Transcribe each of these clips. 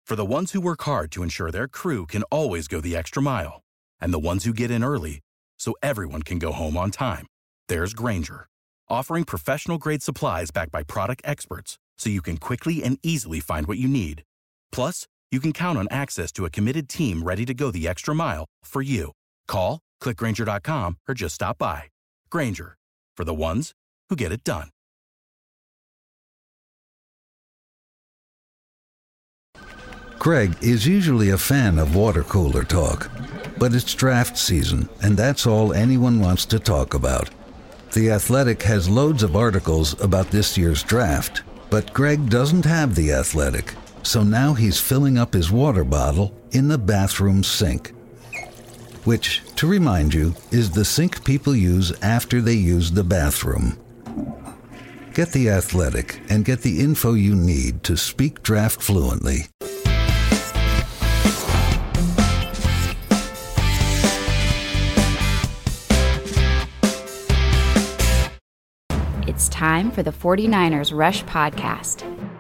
For the ones who work hard to ensure their crew can always go the extra mile, and the ones who get in early so everyone can go home on time, there's Grainger, offering professional-grade supplies backed by product experts so you can quickly and easily find what you need. Plus, you can count on access to a committed team ready to go the extra mile for you. Call, click Grainger.com, or just stop by. Grainger, for the ones who get it done. Greg is usually a fan of water cooler talk, but it's draft season, and that's all anyone wants to talk about. The Athletic has loads of articles about this year's draft, but Greg doesn't have The Athletic, so now he's filling up his water bottle in the bathroom sink. Which, to remind you, is the sink people use after they use the bathroom. Get The Athletic and get the info you need to speak draft fluently. It's time for the 49ers Rush Podcast.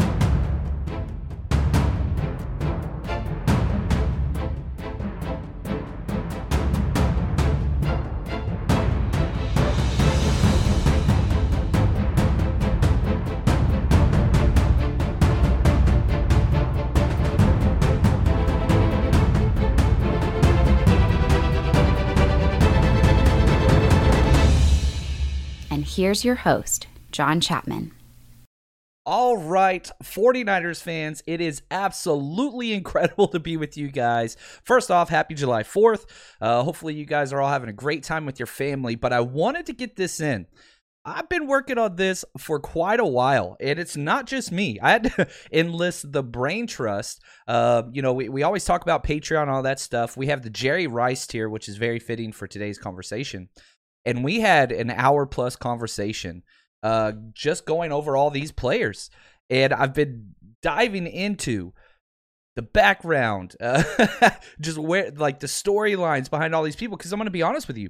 Here's your host, John Chapman. All right, 49ers fans, it is absolutely incredible to be with you guys. First off, happy July 4th. Hopefully you guys are all having a great time with your family, but I wanted to get this in. I've been working on this for quite a while, and it's not just me. I had to enlist the brain trust. We always talk about Patreon and all that stuff. We have the Jerry Rice tier, which is very fitting for today's conversation. And we had an hour-plus conversation just going over all these players. And I've been diving into the background, just where, like, the storylines behind all these people. Because I'm going to be honest with you,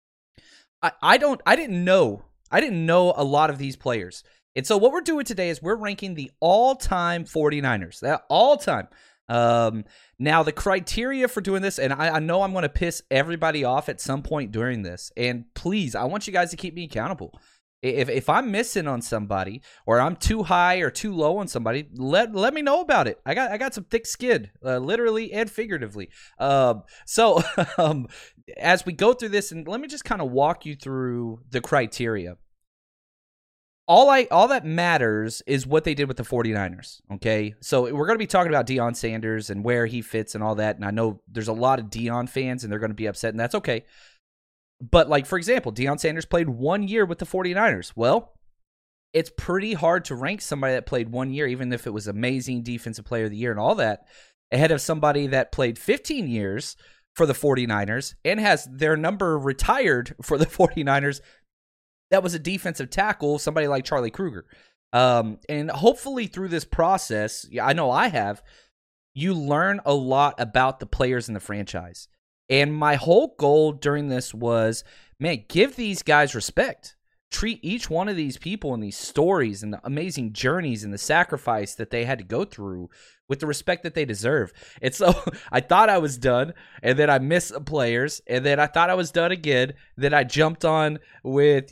I didn't know a lot of these players. And so what we're doing today is we're ranking the all-time 49ers. That all-time. Now the criteria for doing this, and I know I'm going to piss everybody off at some point during this, and please, I want you guys to keep me accountable. If I'm missing on somebody, or I'm too high or too low on somebody, let me know about it. I got some thick skin, literally and figuratively. So as we go through this, and let me just kind of walk you through the criteria. All that matters is what they did with the 49ers, okay? So we're going to be talking about Deion Sanders and where he fits and all that, and I know there's a lot of Deion fans, and they're going to be upset, and that's okay. But, like, for example, Deion Sanders played 1 year with the 49ers. Well, it's pretty hard to rank somebody that played 1 year, even if it was amazing defensive player of the year and all that, ahead of somebody that played 15 years for the 49ers and has their number retired for the 49ers. That was a defensive tackle, somebody like Charlie Kruger. And hopefully through this process, I know I have, you learn a lot about the players in the franchise. And my whole goal during this was, man, give these guys respect. Treat each one of these people and these stories and the amazing journeys and the sacrifice that they had to go through with the respect that they deserve. And so I thought I was done, and then I missed players, and then I thought I was done again. Then I jumped on with,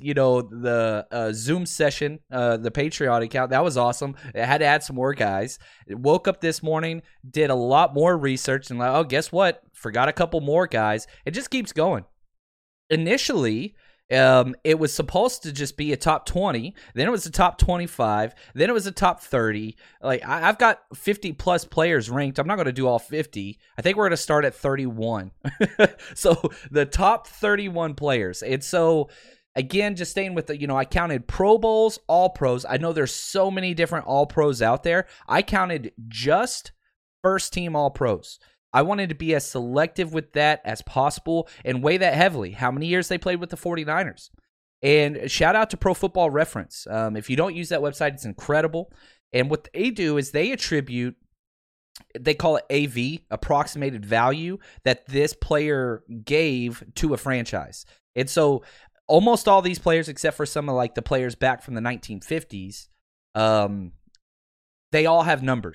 the Zoom session, the Patreon account. That was awesome. I had to add some more guys. Woke up this morning, did a lot more research, and guess what? Forgot a couple more guys. It just keeps going. Initially, it was supposed to just be a top 20. Then it was a top 25. Then it was a top 30. Like, I've got 50 plus players ranked. I'm not going to do all 50. I think we're going to start at 31. So the top 31 players. And so, again, just staying with the, I counted Pro Bowls, All Pros. I know there's so many different All Pros out there. I counted just first team All Pros. I wanted to be as selective with that as possible and weigh that heavily. How many years they played with the 49ers. And shout out to Pro Football Reference. If you don't use that website, it's incredible. And what they do is they attribute, they call it AV, approximated value, that this player gave to a franchise. And so almost all these players, except for some of like the players back from the 1950s, they all have numbers.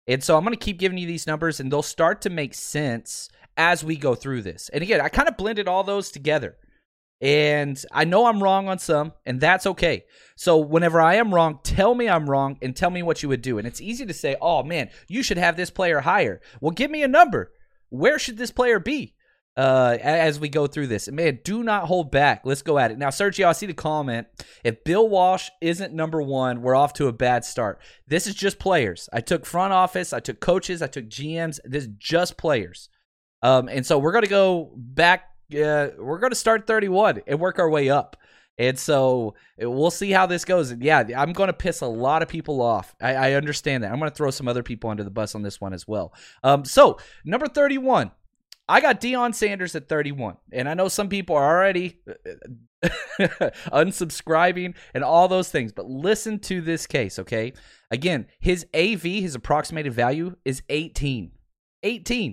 And so I'm going to keep giving you these numbers, and they'll start to make sense as we go through this. And again, I kind of blended all those together. And I know I'm wrong on some, and that's okay. So whenever I am wrong, tell me I'm wrong and tell me what you would do. And it's easy to say, oh, man, you should have this player higher. Well, give me a number. Where should this player be as we go through this? And, man, do not hold back. Let's go at it. Now, Sergio, I see the comment. If Bill Walsh isn't number one, we're off to a bad start. This is just players. I took front office. I took coaches. I took GMs. This is just players. And so we're going to go back. We're going to start 31 and work our way up. And so we'll see how this goes. And yeah, I'm going to piss a lot of people off. I understand that. I'm going to throw some other people under the bus on this one as well. So number 31, I got Deion Sanders at 31. And I know some people are already unsubscribing and all those things. But listen to this case, okay? Again, his AV, his approximated value, is 18. 18.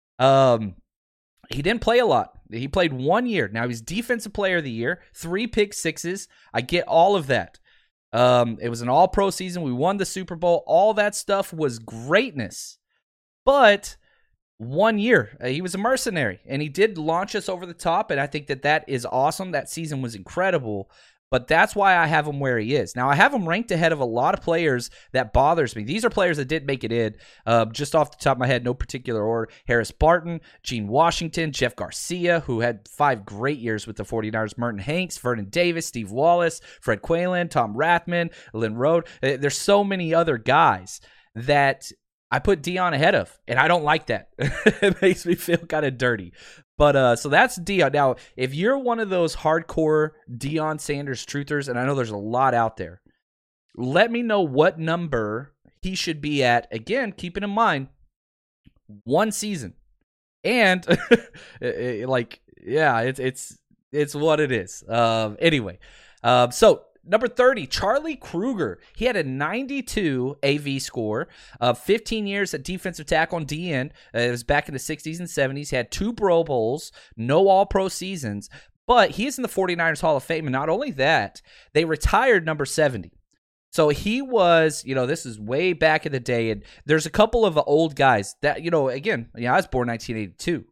He didn't play a lot. He played 1 year. Now, he's Defensive Player of the Year, 3 pick sixes. I get all of that. It was an all-pro season. We won the Super Bowl. All that stuff was greatness. But 1 year, he was a mercenary, and he did launch us over the top, and I think that is awesome. That season was incredible. But that's why I have him where he is. Now, I have him ranked ahead of a lot of players that bothers me. These are players that did make it in. Just off the top of my head, no particular order. Harris Barton, Gene Washington, Jeff Garcia, who had 5 great years with the 49ers, Merton Hanks, Vernon Davis, Steve Wallace, Fred Quaylen, Tom Rathman, Lynn Rode. There's so many other guys that I put Deion ahead of, and I don't like that. It makes me feel kind of dirty. But so that's Deion. Now, if you're one of those hardcore Deion Sanders truthers, and I know there's a lot out there, let me know what number he should be at. Again, keeping in mind, 1 season. And it's what it is. Anyway, so number 30, Charlie Kruger. He had a 92 AV score, 15 years at defensive tackle on DN. It was back in the 60s and 70s. He had 2 Pro Bowls, no All-Pro seasons, but he is in the 49ers Hall of Fame. And not only that, they retired number 70. So he was, this is way back in the day, and there's a couple of old guys that, again, I was born 1982.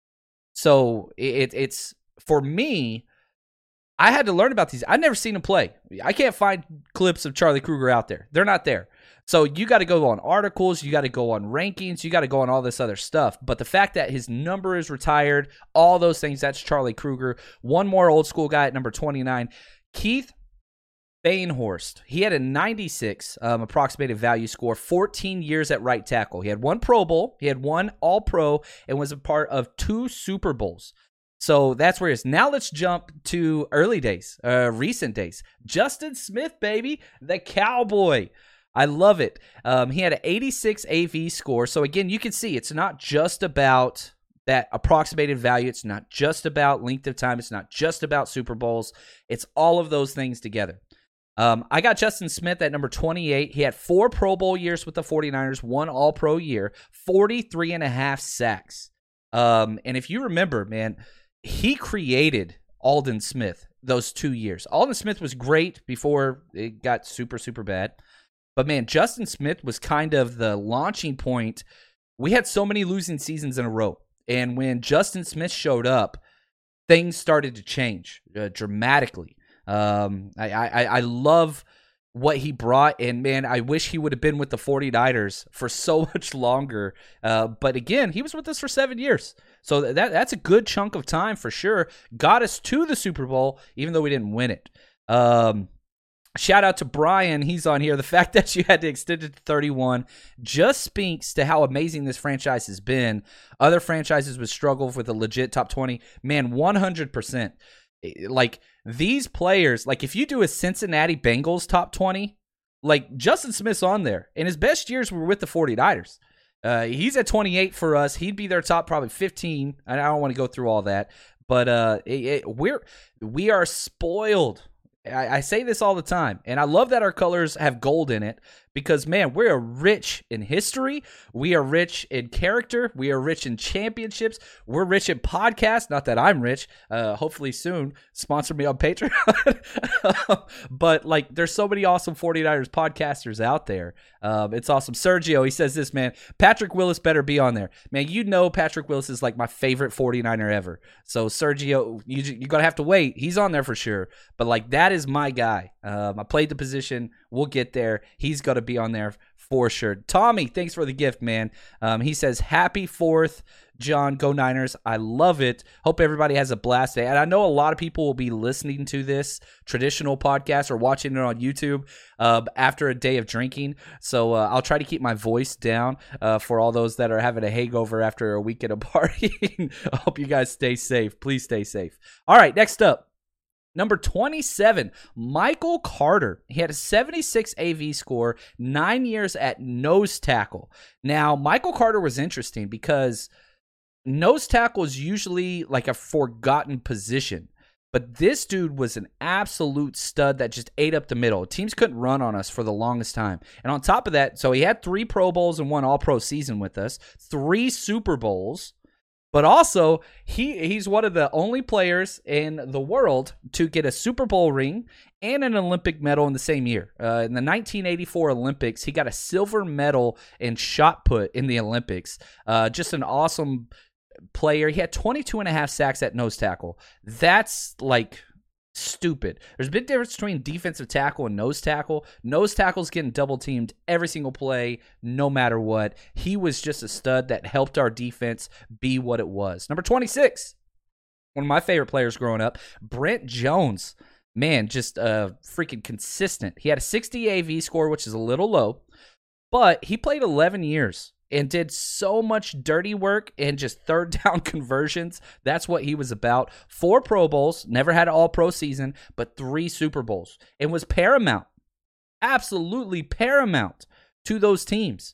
So it's, for me, I had to learn about these. I've never seen him play. I can't find clips of Charlie Kruger out there. They're not there. So you got to go on articles. You got to go on rankings. You got to go on all this other stuff. But the fact that his number is retired, all those things, that's Charlie Kruger. One more old school guy at number 29, Keith Bainhorst. He had a 96 approximated value score, 14 years at right tackle. He had 1 Pro Bowl. He had 1 All-Pro and was a part of 2 Super Bowls. So that's where he is. Now let's jump to early days, recent days. Justin Smith, baby, the Cowboy. I love it. He had an 86 AV score. So again, you can see it's not just about that approximated value. It's not just about length of time. It's not just about Super Bowls. It's all of those things together. I got Justin Smith at number 28. He had 4 Pro Bowl years with the 49ers, 1 All-Pro year, 43.5 sacks. And if you remember, man, he created Aldon Smith those 2 years. Aldon Smith was great before it got super, super bad. But, man, Justin Smith was kind of the launching point. We had so many losing seasons in a row. And when Justin Smith showed up, things started to change dramatically. I love what he brought, and man, I wish he would have been with the 49ers for so much longer. But again, he was with us for 7 years. So that's a good chunk of time for sure. Got us to the Super Bowl, even though we didn't win it. Shout out to Brian. He's on here. The fact that you had to extend it to 31 just speaks to how amazing this franchise has been. Other franchises would struggle with a legit top 20. Man, 100%. Like, these players, like, if you do a Cincinnati Bengals top 20, like, Justin Smith's on there. And his best years were with the 49ers. He's at 28 for us. He'd be their top probably 15. I don't want to go through all that. But we are spoiled. I say this all the time, and I love that our colors have gold in it, because, man, we are rich in history. We are rich in character. We are rich in championships. We're rich in podcasts. Not that I'm rich. Hopefully soon, sponsor me on Patreon. But, like, there's so many awesome 49ers podcasters out there. It's awesome. Sergio, he says this, man, Patrick Willis better be on there. Man, you know Patrick Willis is, like, my favorite 49er ever. So, Sergio, you're going to have to wait. He's on there for sure. But, like, that is my guy. I played the position. We'll get there. He's going to be on there for sure. Tommy, thanks for the gift, man. He says, happy 4th, John. Go Niners. I love it. Hope everybody has a blast day. And I know a lot of people will be listening to this traditional podcast or watching it on YouTube after a day of drinking. So I'll try to keep my voice down for all those that are having a hangover after a weekend of partying. I hope you guys stay safe. Please stay safe. All right, next up. Number 27, Michael Carter. He had a 76 AV score, 9 years at nose tackle. Now, Michael Carter was interesting because nose tackle is usually like a forgotten position. But this dude was an absolute stud that just ate up the middle. Teams couldn't run on us for the longest time. And on top of that, so he had 3 Pro Bowls and 1 All-Pro season with us, 3 Super Bowls. But also, he's one of the only players in the world to get a Super Bowl ring and an Olympic medal in the same year. In the 1984 Olympics, he got a silver medal in shot put in the Olympics. Just an awesome player. He had 22 and a half sacks at nose tackle. That's like stupid. There's a big difference between defensive tackle and nose tackle. Nose tackle's getting double teamed every single play, no matter what. He was just a stud that helped our defense be what it was. Number 26, one of my favorite players growing up, Brent Jones. Man, just freaking consistent. He had a 60 AV score, which is a little low, but he played 11 years. And did so much dirty work and just third down conversions. That's what he was about. 4 Pro Bowls, never had an all-pro season, but 3 Super Bowls. And was paramount, absolutely paramount to those teams.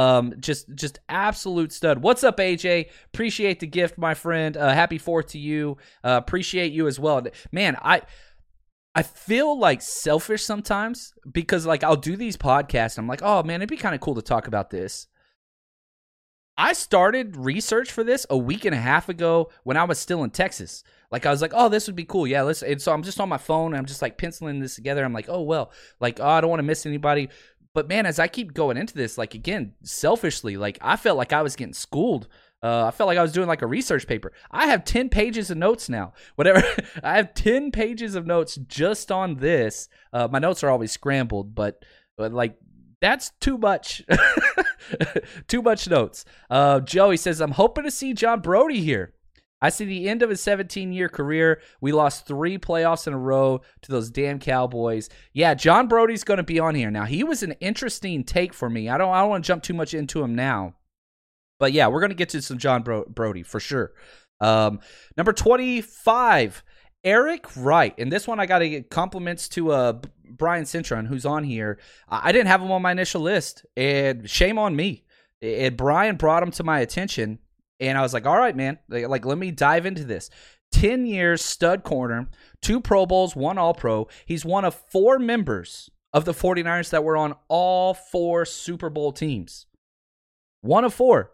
Just absolute stud. What's up, AJ? Appreciate the gift, my friend. Happy 4th to you. Appreciate you as well. Man, I feel like selfish sometimes because like I'll do these podcasts and I'm like, oh man, it'd be kind of cool to talk about this. I started research for this a week and a half ago when I was still in Texas. Like, I was like, oh, this would be cool. Yeah, let's. And so I'm just on my phone, and I'm just, like, penciling this together. I'm like, oh, well, like, oh, I don't want to miss anybody. But, man, as I keep going into this, like, again, selfishly, like, I felt like I was getting schooled. I felt like I was doing, like, a research paper. I have 10 pages of notes now. Whatever. I have 10 pages of notes just on this. My notes are always scrambled, but like, that's too much. Too much notes. Joey says, I'm hoping to see John Brody here. I see the end of his 17-year career. We lost 3 playoffs in a row to those damn Cowboys. Yeah, John Brody's going to be on here. Now, he was an interesting take for me. I don't want to jump too much into him now. But, yeah, we're going to get to some John Brody for sure. Number 25, Eric Wright. And this one I got to get compliments to Brian Cintron, who's on here. I didn't have him on my initial list, and shame on me. And Brian brought him to my attention, and I was like, all right, man, like let me dive into this. 10 years, stud corner, 2 Pro Bowls, 1 All-Pro. He's one of 4 members of the 49ers that were on all 4 Super Bowl teams. 1 of 4.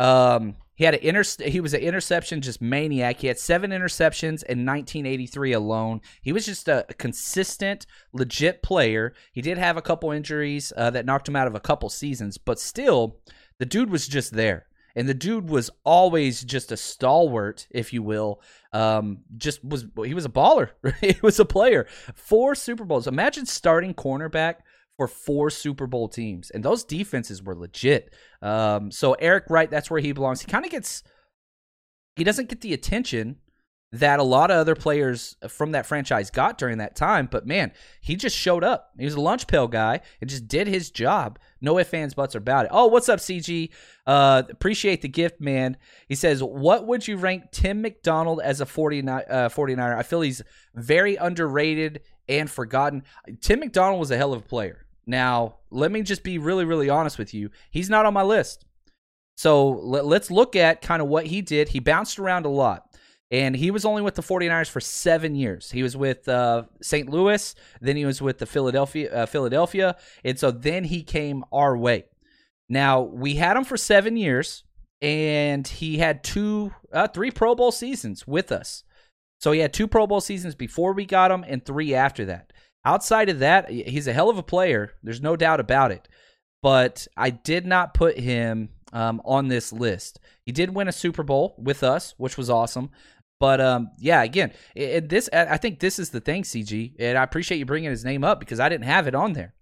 He was an interception just maniac. He had 7 interceptions in 1983 alone. He was just a consistent, legit player. He did have a couple injuries that knocked him out of a couple seasons, but still, the dude was just there. And the dude was always just a stalwart, if you will. He was a baller. He was a player. 4 Super Bowls. Imagine starting cornerback for 4 Super Bowl teams, and those defenses were legit. So Eric Wright, that's where he belongs. He doesn't get the attention that a lot of other players from that franchise got during that time, but man, he just showed up. He was a lunch pail guy and just did his job. No ifs, ands, buts about it. Oh, what's up, CG? Appreciate the gift, man. He says, what would you rank Tim McDonald as a 49er? I feel he's very underrated and forgotten. Tim McDonald was a hell of a player. Now, let me just be really, really honest with you. He's not on my list. So let's look at kind of what he did. He bounced around a lot. And he was only with the 49ers for 7 years. He was with St. Louis, then he was with the Philadelphia, and so then he came our way. Now, we had him for 7 years, and he had 3 Pro Bowl seasons with us. So he had 2 Pro Bowl seasons before we got him and 3 after that. Outside of that, he's a hell of a player. There's no doubt about it. But I did not put him on this list. He did win a Super Bowl with us, which was awesome. But, again, I think this is the thing, CG, and I appreciate you bringing his name up because I didn't have it on there.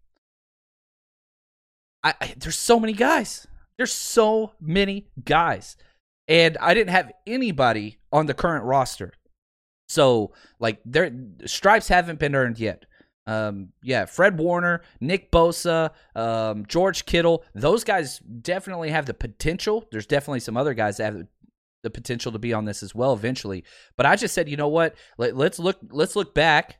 There's so many guys. There's so many guys. And I didn't have anybody on the current roster. So, their stripes haven't been earned yet. Fred Warner, Nick Bosa, George Kittle, those guys definitely have the potential. There's definitely some other guys that have the potential to be on this as well eventually. But I just said, you know what? Let's look back,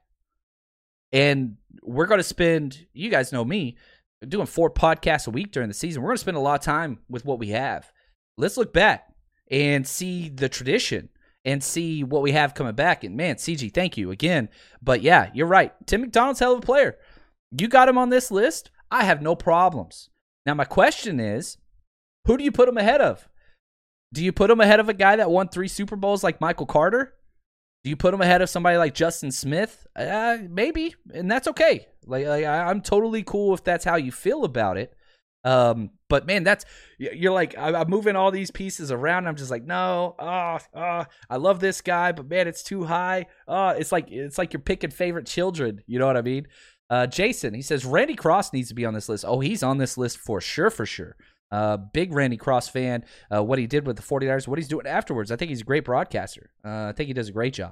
and we're going to spend, you guys know me, doing 4 podcasts a week during the season. We're going to spend a lot of time with what we have. Let's look back and see the tradition and see what we have coming back. And man, CG, thank you again. But yeah, you're right. Tim McDonald's hell of a player. You got him on this list. I have no problems. Now my question is, who do you put him ahead of? Do you put him ahead of a guy that won 3 Super Bowls like Michael Carter? Do you put him ahead of somebody like Justin Smith? Maybe, and that's okay. I'm totally cool if that's how you feel about it. But man, you're like, I'm moving all these pieces around. I'm just like, no, I love this guy, but man, it's too high. It's like you're picking favorite children. You know what I mean? Jason, he says Randy Cross needs to be on this list. Oh, he's on this list for sure. Big Randy Cross fan. What he did with the 49ers, what he's doing afterwards. I think he's a great broadcaster. I think he does a great job.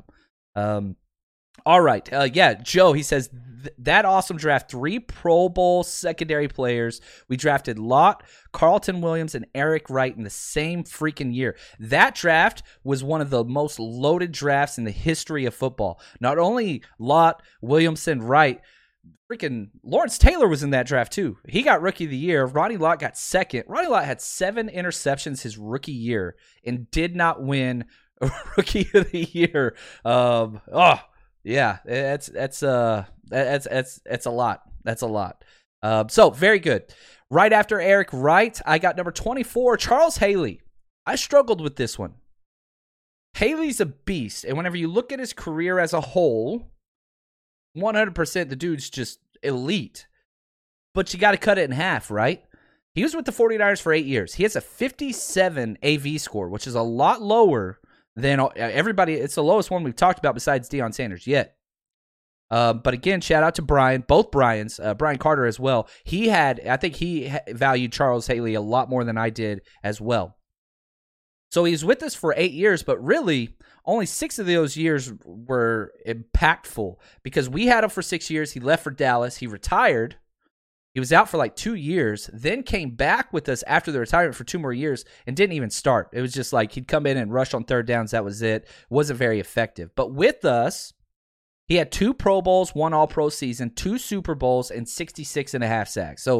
All right. Joe, he says, that awesome draft, 3 Pro Bowl secondary players. We drafted Lott, Carlton Williams, and Eric Wright in the same freaking year. That draft was one of the most loaded drafts in the history of football. Not only Lott, Williamson, Wright, freaking Lawrence Taylor was in that draft too. He got Rookie of the Year. Ronnie Lott got second. Ronnie Lott had 7 interceptions his rookie year and did not win Rookie of the Year. Yeah, that's a lot. That's a lot. So very good. Right after Eric Wright, I got number 24, Charles Haley. I struggled with this one. Haley's a beast, and whenever you look at his career as a whole, 100% the dude's just elite. But you got to cut it in half, right? He was with the 49ers for 8 years. He has a 57 AV score, which is a lot lower than everybody. It's the lowest one we've talked about besides Deion Sanders yet. But again, shout out to Brian, both Brians, Brian Carter as well. I think he valued Charles Haley a lot more than I did as well. So he's with us for 8 years, but really only 6 of those years were impactful because we had him for 6 years. He left for Dallas. He retired. He was out for like 2 years, then came back with us after the retirement for 2 more years and didn't even start. It was just like he'd come in and rush on third downs. That was it. Wasn't very effective. But with us, he had 2 Pro Bowls, 1 All-Pro season, 2 Super Bowls, and 66.5 sacks. So,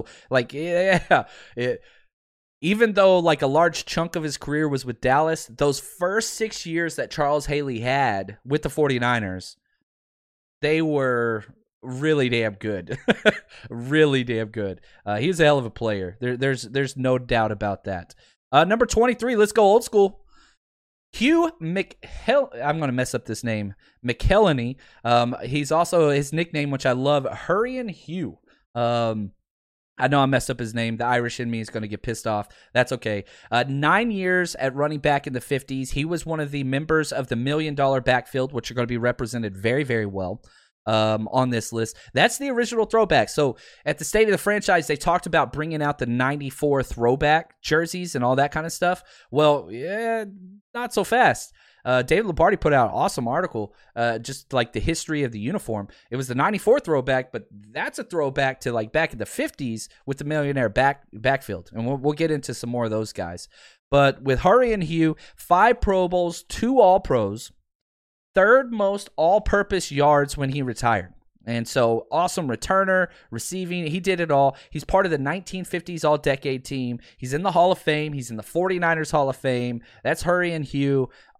even though like a large chunk of his career was with Dallas, those first 6 years that Charles Haley had with the 49ers, they were really damn good. Really damn good. He was a hell of a player. There's no doubt about that. Number 23, let's go old school. Hugh I'm going to mess up this name. McElhenney. He's also his nickname, which I love, Hurricane Hugh. I know I messed up his name. The Irish in me is going to get pissed off. That's okay. 9 years at running back in the 50s. He was one of the members of the $1 Million Backfield, which are going to be represented very, very well on this list. That's the original throwback. So at the State of the Franchise, they talked about bringing out the 94 throwback jerseys and all that kind of stuff. Well, yeah, not so fast. David Lombardi put out an awesome article, just like the history of the uniform. It was the 94 throwback, but that's a throwback to like back in the 50s with the millionaire backfield. And we'll get into some more of those guys. But with Hurricane Hugh, 5 Pro Bowls, 2 All-Pros, 3rd most all-purpose yards when he retired. And so awesome returner, receiving. He did it all. He's part of the 1950s All-Decade team. He's in the Hall of Fame. He's in the 49ers Hall of Fame. That's Hurricane Hugh.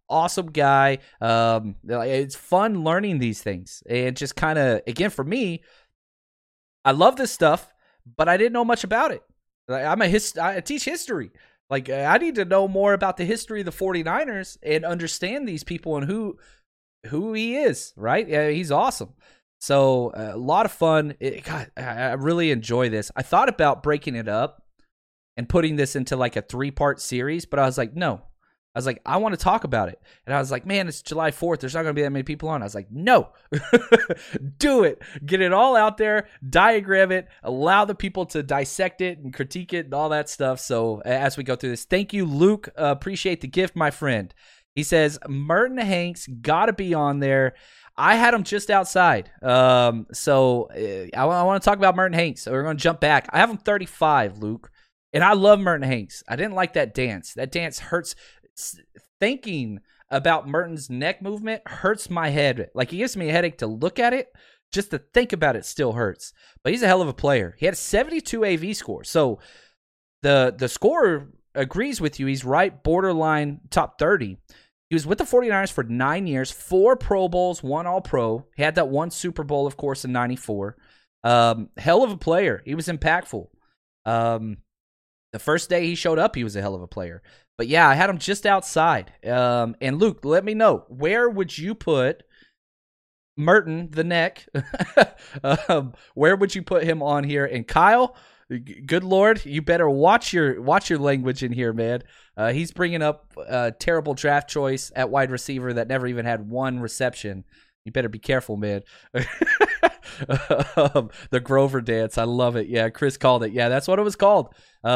awesome guy. It's fun learning these things. And just kind of, again, for me, I love this stuff, but I didn't know much about it. I teach history. Like, I need to know more about the history of the 49ers and understand these people and who he is, right? Yeah, he's awesome. So a lot of fun. God, I really enjoy this. I thought about breaking it up and putting this into like a 3-part series, but I was like, no. I was like, I want to talk about it. And I was like, man, it's July 4th. There's not going to be that many people on. I was like, no. Do it. Get it all out there. Diagram it. Allow the people to dissect it and critique it and all that stuff. So as we go through this, thank you, Luke. Appreciate the gift, my friend. He says, Merton Hanks got to be on there. I had him just outside. So I want to talk about Merton Hanks. So we're going to jump back. I have him 35, Luke. And I love Merton Hanks. I didn't like that dance. That dance hurts. Thinking about Merton's neck movement hurts my head. Like, it gives me a headache to look at it. Just to think about it still hurts. But he's a hell of a player. He had a 72 AV score. So the scorer agrees with you. He's right borderline top 30. He was with the 49ers for 9 years, 4 Pro Bowls, 1 All-Pro. He had that 1 Super Bowl, of course, in 94. Hell of a player. He was impactful. The first day he showed up, he was a hell of a player. But yeah, I had him just outside. And Luke, let me know, where would you put Merton, the neck? Where would you put him on here? And Kyle, good Lord, you better watch your language in here, man. He's bringing up a terrible draft choice at wide receiver that never even had 1 reception. You better be careful, man. The Grover dance, I love it. Yeah, Chris called it. Yeah, that's what it was called.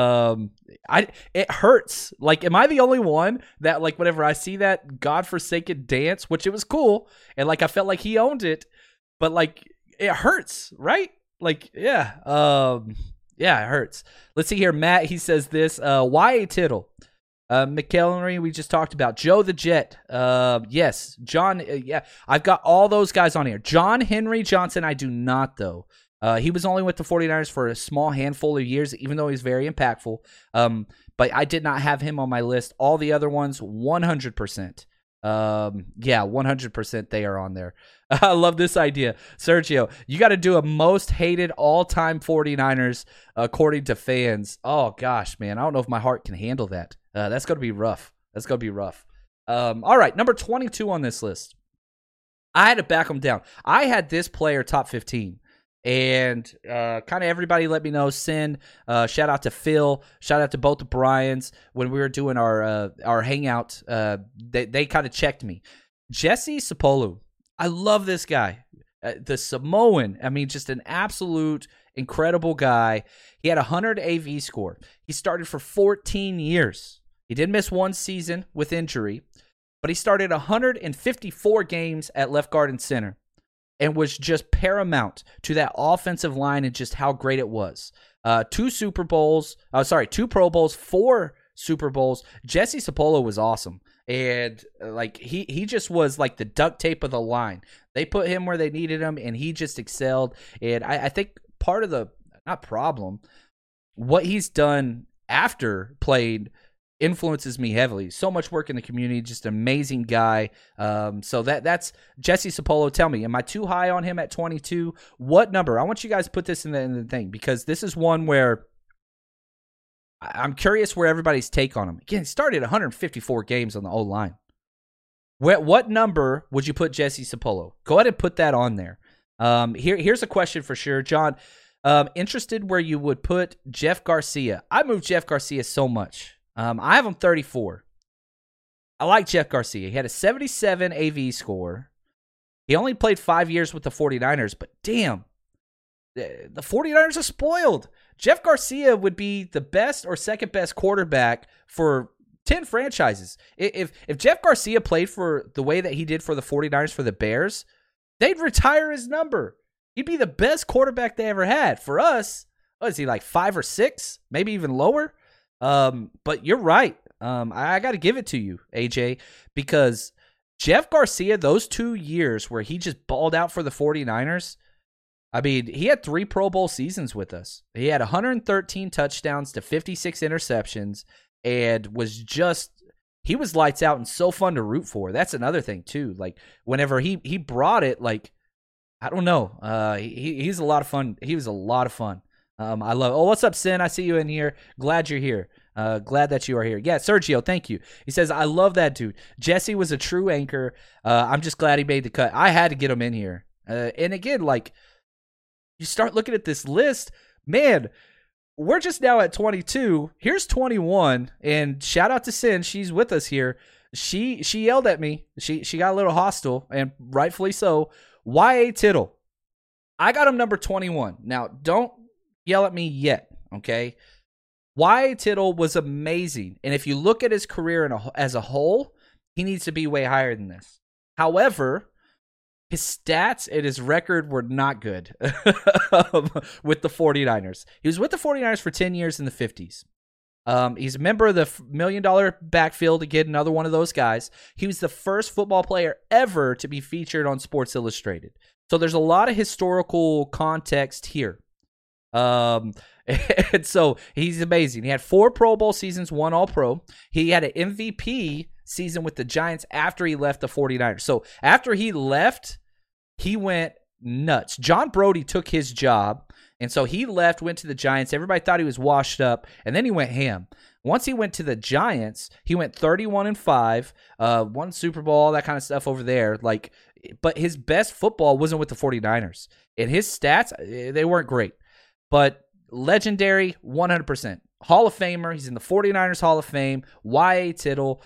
It hurts. Like, am I the only one that, like, whenever I see that godforsaken dance, which it was cool, and like I felt like he owned it, but like it hurts, right? Like, yeah, it hurts. Let's see here, Matt. He says this. Y.A. Tittle. McElhenry, we just talked about. Joe the Jet. Yes. John, yeah. I've got all those guys on here. John Henry Johnson, I do not, though. He was only with the 49ers for a small handful of years, even though he's very impactful. But I did not have him on my list. All the other ones, 100%. 100% they are on there. I love this idea. Sergio, you got to do a most hated all-time 49ers according to fans. Oh, gosh, man. I don't know if my heart can handle that. That's going to be rough. All right, number 22 on this list. I had to back him down. I had this player top 15. And kind of everybody let me know. Send shout out to Phil. Shout out to both the Bryans. When we were doing our hangout, they kind of checked me. Jesse Sapolu. I love this guy. The Samoan. I mean, just an absolute incredible guy. He had a 100 AV score. He started for 14 years. He did miss 1 season with injury, but he started 154 games at left guard and center and was just paramount to that offensive line and just how great it was. 2 Pro Bowls, 4 Super Bowls. Jesse Sapolu was awesome. And like he just was like the duct tape of the line. They put him where they needed him, and he just excelled. And I think part of the, not problem, what he's done after played influences me heavily. So much work in the community, just an amazing guy. So that's Jesse Sapolu. Tell me, am I too high on him at 22? What number? I want you guys to put this in the thing, because this is one where I'm curious where everybody's take on him. Again, he started 154 games on the O-line. What number would you put Jesse Sapolu? Go ahead and put that on there. Here's a question for sure, John. Interested where you would put Jeff Garcia. I moved Jeff Garcia so much. I have him 34. I like Jeff Garcia. He had a 77 AV score. He only played 5 years with the 49ers, but damn, the 49ers are spoiled. Jeff Garcia would be the best or second best quarterback for 10 franchises. If Jeff Garcia played for the way that he did for the 49ers for the Bears, they'd retire his number. He'd be the best quarterback they ever had. For us, what is he, like 5 or 6? Maybe even lower? But you're right. I got to give it to you, AJ, because Jeff Garcia, those 2 years where he just balled out for the 49ers, I mean, he had 3 Pro Bowl seasons with us. He had 113 touchdowns to 56 interceptions and was just he was lights out and so fun to root for. That's another thing too. Like whenever he brought it, like I don't know, he's a lot of fun. He was a lot of fun. I love. Oh, what's up, Sin? I see you in here. Glad you're here. Glad that you are here. Yeah, Sergio, thank you. He says, I love that dude. Jesse was a true anchor. I'm just glad he made the cut. I had to get him in here. And again, like, you start looking at this list, man, we're just now at 22. Here's 21. And shout out to Sin. She's with us here. She yelled at me. She got a little hostile, and rightfully so. Y.A. Tittle. I got him number 21. Now, don't yell at me yet, okay? Y.A. Tittle was amazing. And if you look at his career as a whole, he needs to be way higher than this. However, his stats and his record were not good with the 49ers. He was with the 49ers for 10 years in the 50s. He's a member of the $1 million backfield. Again, another one of those guys. He was the first football player ever to be featured on Sports Illustrated. So there's a lot of historical context here. And so he's amazing. He had 4 Pro Bowl seasons, 1 All-Pro. He had an MVP season with the Giants after he left the 49ers. So after he left, he went nuts. John Brody took his job, and so he left, went to the Giants. Everybody thought he was washed up, and then he went ham. Once he went to the Giants, he went 31-5, won Super Bowl, all that kind of stuff over there. Like, but his best football wasn't with the 49ers. And his stats, they weren't great. But legendary, 100%. Hall of Famer. He's in the 49ers Hall of Fame. Y.A. Tittle.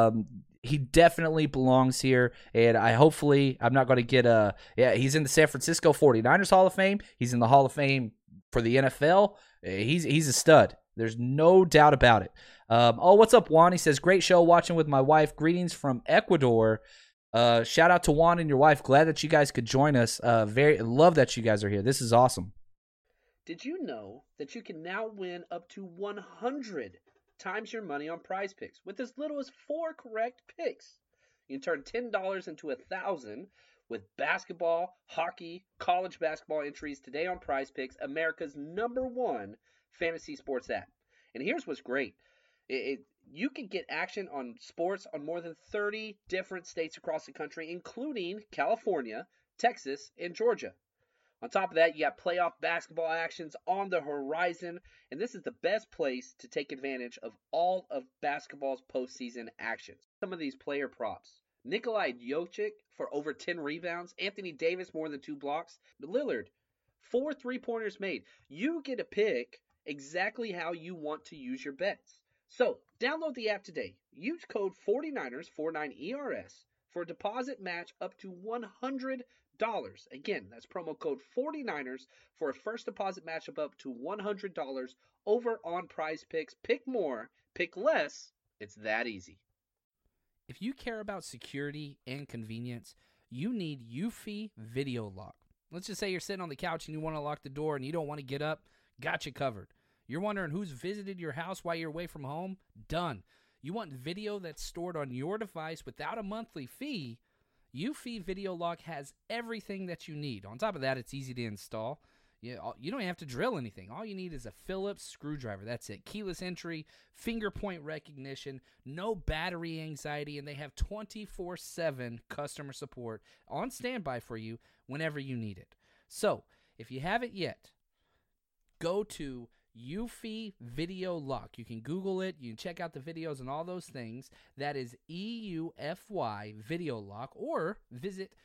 He definitely belongs here. And I'm not going to get he's in the San Francisco 49ers Hall of Fame. He's in the Hall of Fame for the NFL. He's a stud. There's no doubt about it. What's up, Juan? He says, great show, watching with my wife. Greetings from Ecuador. Shout out to Juan and your wife. Glad that you guys could join us. Love that you guys are here. This is awesome. Did you know that you can now win up to 100 times your money on Prize Picks with as little as 4 correct picks? You can turn $10 into 1,000 with basketball, hockey, college basketball entries today on Prize Picks, America's #1 fantasy sports app. And here's what's great. You can get action on sports on more than 30 different states across the country, including California, Texas, and Georgia. On top of that, you got playoff basketball actions on the horizon, and this is the best place to take advantage of all of basketball's postseason actions. Some of these player props. Nikolai Jokic for over 10 rebounds. Anthony Davis more than 2 blocks. Lillard, 4 3-pointers made. You get to pick exactly how you want to use your bets. So, download the app today. Use code 49ers, 49ERS, for a deposit match up to $100. Again, that's promo code 49ers for a first deposit match up to $100 over on Prize Picks. Pick more, pick less. It's that easy. If you care about security and convenience, you need Eufy Video Lock. Let's just say you're sitting on the couch and you want to lock the door and you don't want to get up. Got you covered. You're wondering who's visited your house while you're away from home? Done. You want video that's stored on your device without a monthly fee? Eufy Video Lock has everything that you need. On top of that, it's easy to install. You don't have to drill anything. All you need is a Phillips screwdriver. That's it. Keyless entry, finger point recognition, no battery anxiety, and they have 24/7 customer support on standby for you whenever you need it. So, if you haven't yet, go to Eufy Video Lock. You can Google it. You can check out the videos and all those things. That is EUFY Video Lock, or visit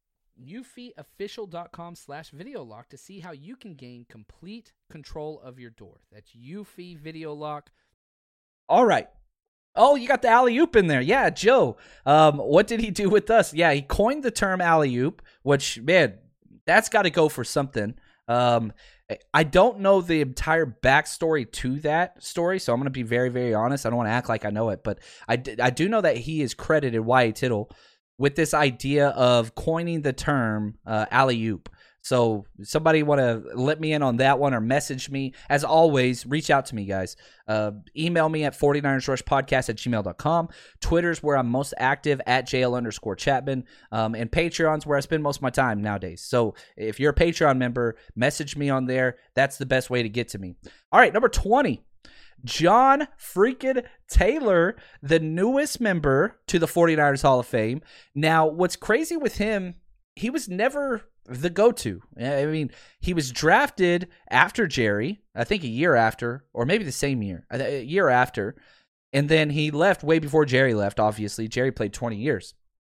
eufyofficial.com/video lock to see how you can gain complete control of your door. That's Eufy Video Lock. All right. Oh, you got the alley-oop in there. Yeah, Joe. What did he do with us? Yeah, he coined the term alley-oop, which, man, that's got to go for something. I don't know the entire backstory to that story, so I'm going to be very, very honest. I don't want to act like I know it, but I do know that he is credited, Y.A. Tittle, with this idea of coining the term alley-oop. So somebody want to let me in on that one or message me. As always, reach out to me, guys. Email me at 49ersrushpodcast@gmail.com. Twitter's where I'm most active, at JL_Chapman. And Patreon's where I spend most of my time nowadays. So if you're a Patreon member, message me on there. That's the best way to get to me. All right, number 20. John freaking Taylor, the newest member to the 49ers Hall of Fame. Now, what's crazy with him, he was never the go-to. I mean, he was drafted after Jerry, I think a year after, or maybe the same year, a year after. And then he left way before Jerry left, obviously. Jerry played 20 years.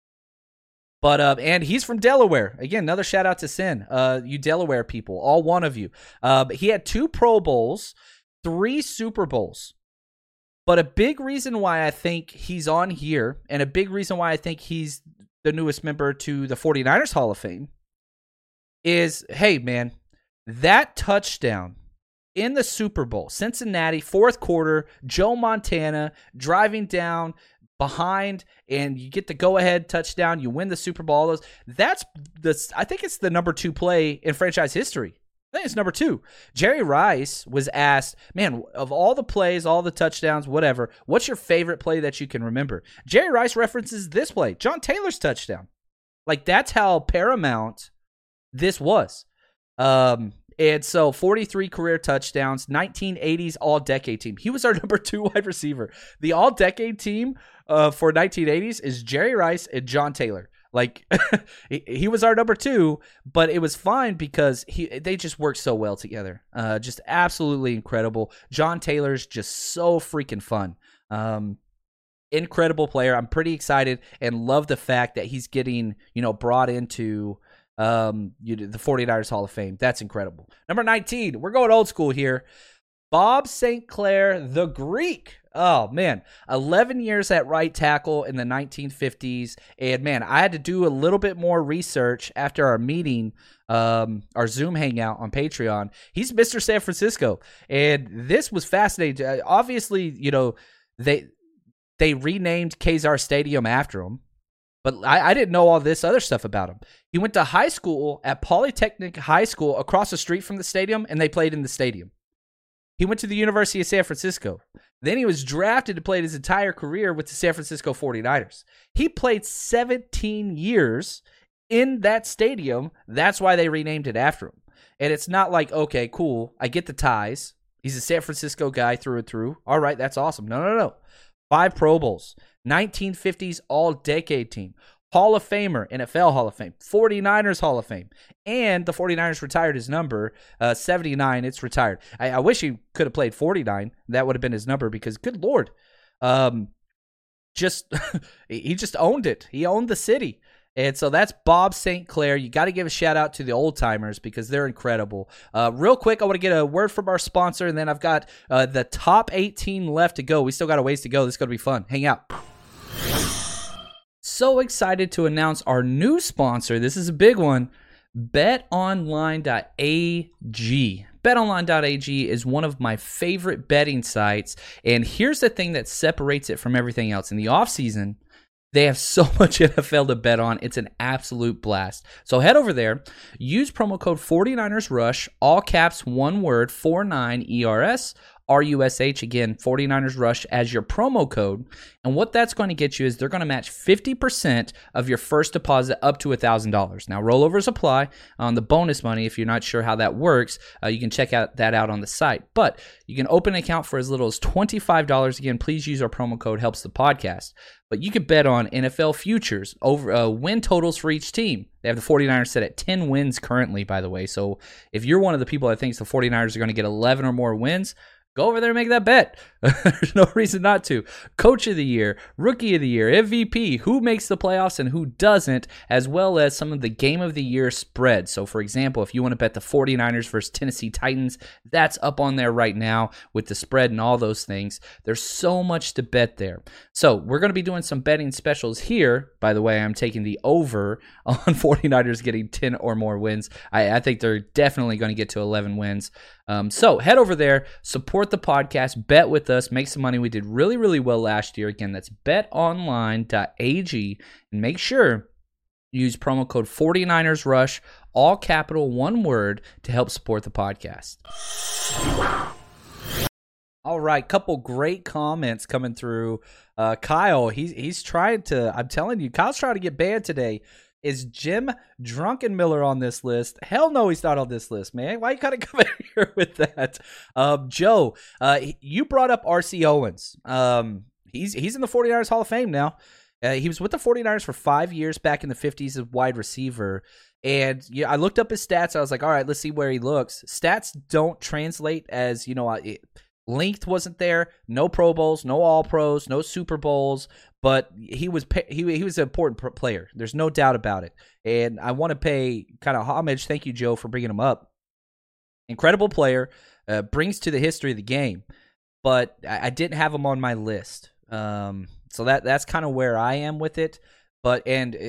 But and he's from Delaware. Again, another shout out to Sin. You Delaware people, all one of you. He had 2 Pro Bowls, 3 Super Bowls. But a big reason why I think he's on here, and a big reason why I think he's the newest member to the 49ers Hall of Fame, is, hey, man, that touchdown in the Super Bowl, Cincinnati, 4th quarter, Joe Montana driving down behind, and you get the go-ahead touchdown, you win the Super Bowl. I think it's the number 2 play in franchise history. I think it's number 2. Jerry Rice was asked, man, of all the plays, all the touchdowns, whatever, what's your favorite play that you can remember? Jerry Rice references this play, John Taylor's touchdown. Like, that's how paramount this was. And so 43 career touchdowns, 1980s all-decade team. He was our number 2 wide receiver. The all-decade team for 1980s is Jerry Rice and John Taylor. Like, he was our number 2, but it was fine because they just worked so well together. Just absolutely incredible. John Taylor's just so freaking fun. Incredible player. I'm pretty excited and love the fact that he's getting, brought into the 49ers Hall of Fame. That's incredible. Number 19, we're going old school here. Bob St. Clair, the Greek. Oh, man. 11 years at right tackle in the 1950s. And, man, I had to do a little bit more research after our meeting, our Zoom hangout on Patreon. He's Mr. San Francisco. And this was fascinating. Obviously, they renamed Kezar Stadium after him. But I didn't know all this other stuff about him. He went to high school at Polytechnic High School across the street from the stadium, and they played in the stadium. He went to the University of San Francisco. Then he was drafted to play his entire career with the San Francisco 49ers. He played 17 years in that stadium. That's why they renamed it after him. And it's not like, okay, cool, I get the ties. He's a San Francisco guy through and through. All right, that's awesome. No. 5 Pro Bowls. 1950s all-decade team. Hall of Famer, NFL Hall of Fame. 49ers Hall of Fame. And the 49ers retired his number, 79. It's retired. I wish he could have played 49. That would have been his number because, good Lord, he just owned it. He owned the city. And so that's Bob St. Clair. You got to give a shout out to the old timers because they're incredible. Real quick, I want to get a word from our sponsor, and then I've got the top 18 left to go. We still got a ways to go. This is going to be fun. Hang out. So excited to announce our new sponsor. This is a big one. BetOnline.ag. BetOnline.ag is one of my favorite betting sites, and here's the thing that separates it from everything else. In the offseason, they have so much NFL to bet on. It's an absolute blast. So head over there, use promo code 49ersRush, all caps, one word, 49ERS, RUSH, again, 49ers Rush as your promo code. And what that's going to get you is they're going to match 50% of your first deposit up to $1,000. Now, rollovers apply on the bonus money. If you're not sure how that works, you can check that out on the site. But you can open an account for as little as $25. Again, please use our promo code, helps the podcast. But you could bet on NFL futures, over win totals for each team. They have the 49ers set at 10 wins currently, by the way. So if you're one of the people that thinks the 49ers are going to get 11 or more wins, go over there and make that bet. There's no reason not to. Coach of the Year, Rookie of the Year, MVP, who makes the playoffs and who doesn't, as well as some of the Game of the Year spreads. So, for example, if you want to bet the 49ers versus Tennessee Titans, that's up on there right now with the spread and all those things. There's so much to bet there. So, we're going to be doing some betting specials here. By the way, I'm taking the over on 49ers getting 10 or more wins. I think they're definitely going to get to 11 wins. So head over there, support the podcast, bet with us, make some money. We did really, really well last year. Again, that's betonline.ag, and make sure you use promo code 49ersRush, all capital, one word, to help support the podcast. All right, couple great comments coming through. Kyle, he's trying to, I'm telling you, Kyle's trying to get banned today. Is Jim Drunkenmiller on this list? Hell no, he's not on this list, man. Why you gotta come in here with that? Joe, you brought up R.C. Owens. He's in the 49ers Hall of Fame now. He was with the 49ers for 5 years back in the 50s as wide receiver. And yeah, I looked up his stats. I was like, all right, let's see where he looks. Stats don't translate as, length wasn't there. No Pro Bowls, no All Pros, no Super Bowls. But he was an important player. There's no doubt about it. And I want to pay kind of homage. Thank you, Joe, for bringing him up. Incredible player, brings to the history of the game. But I didn't have him on my list. So that's kind of where I am with it. But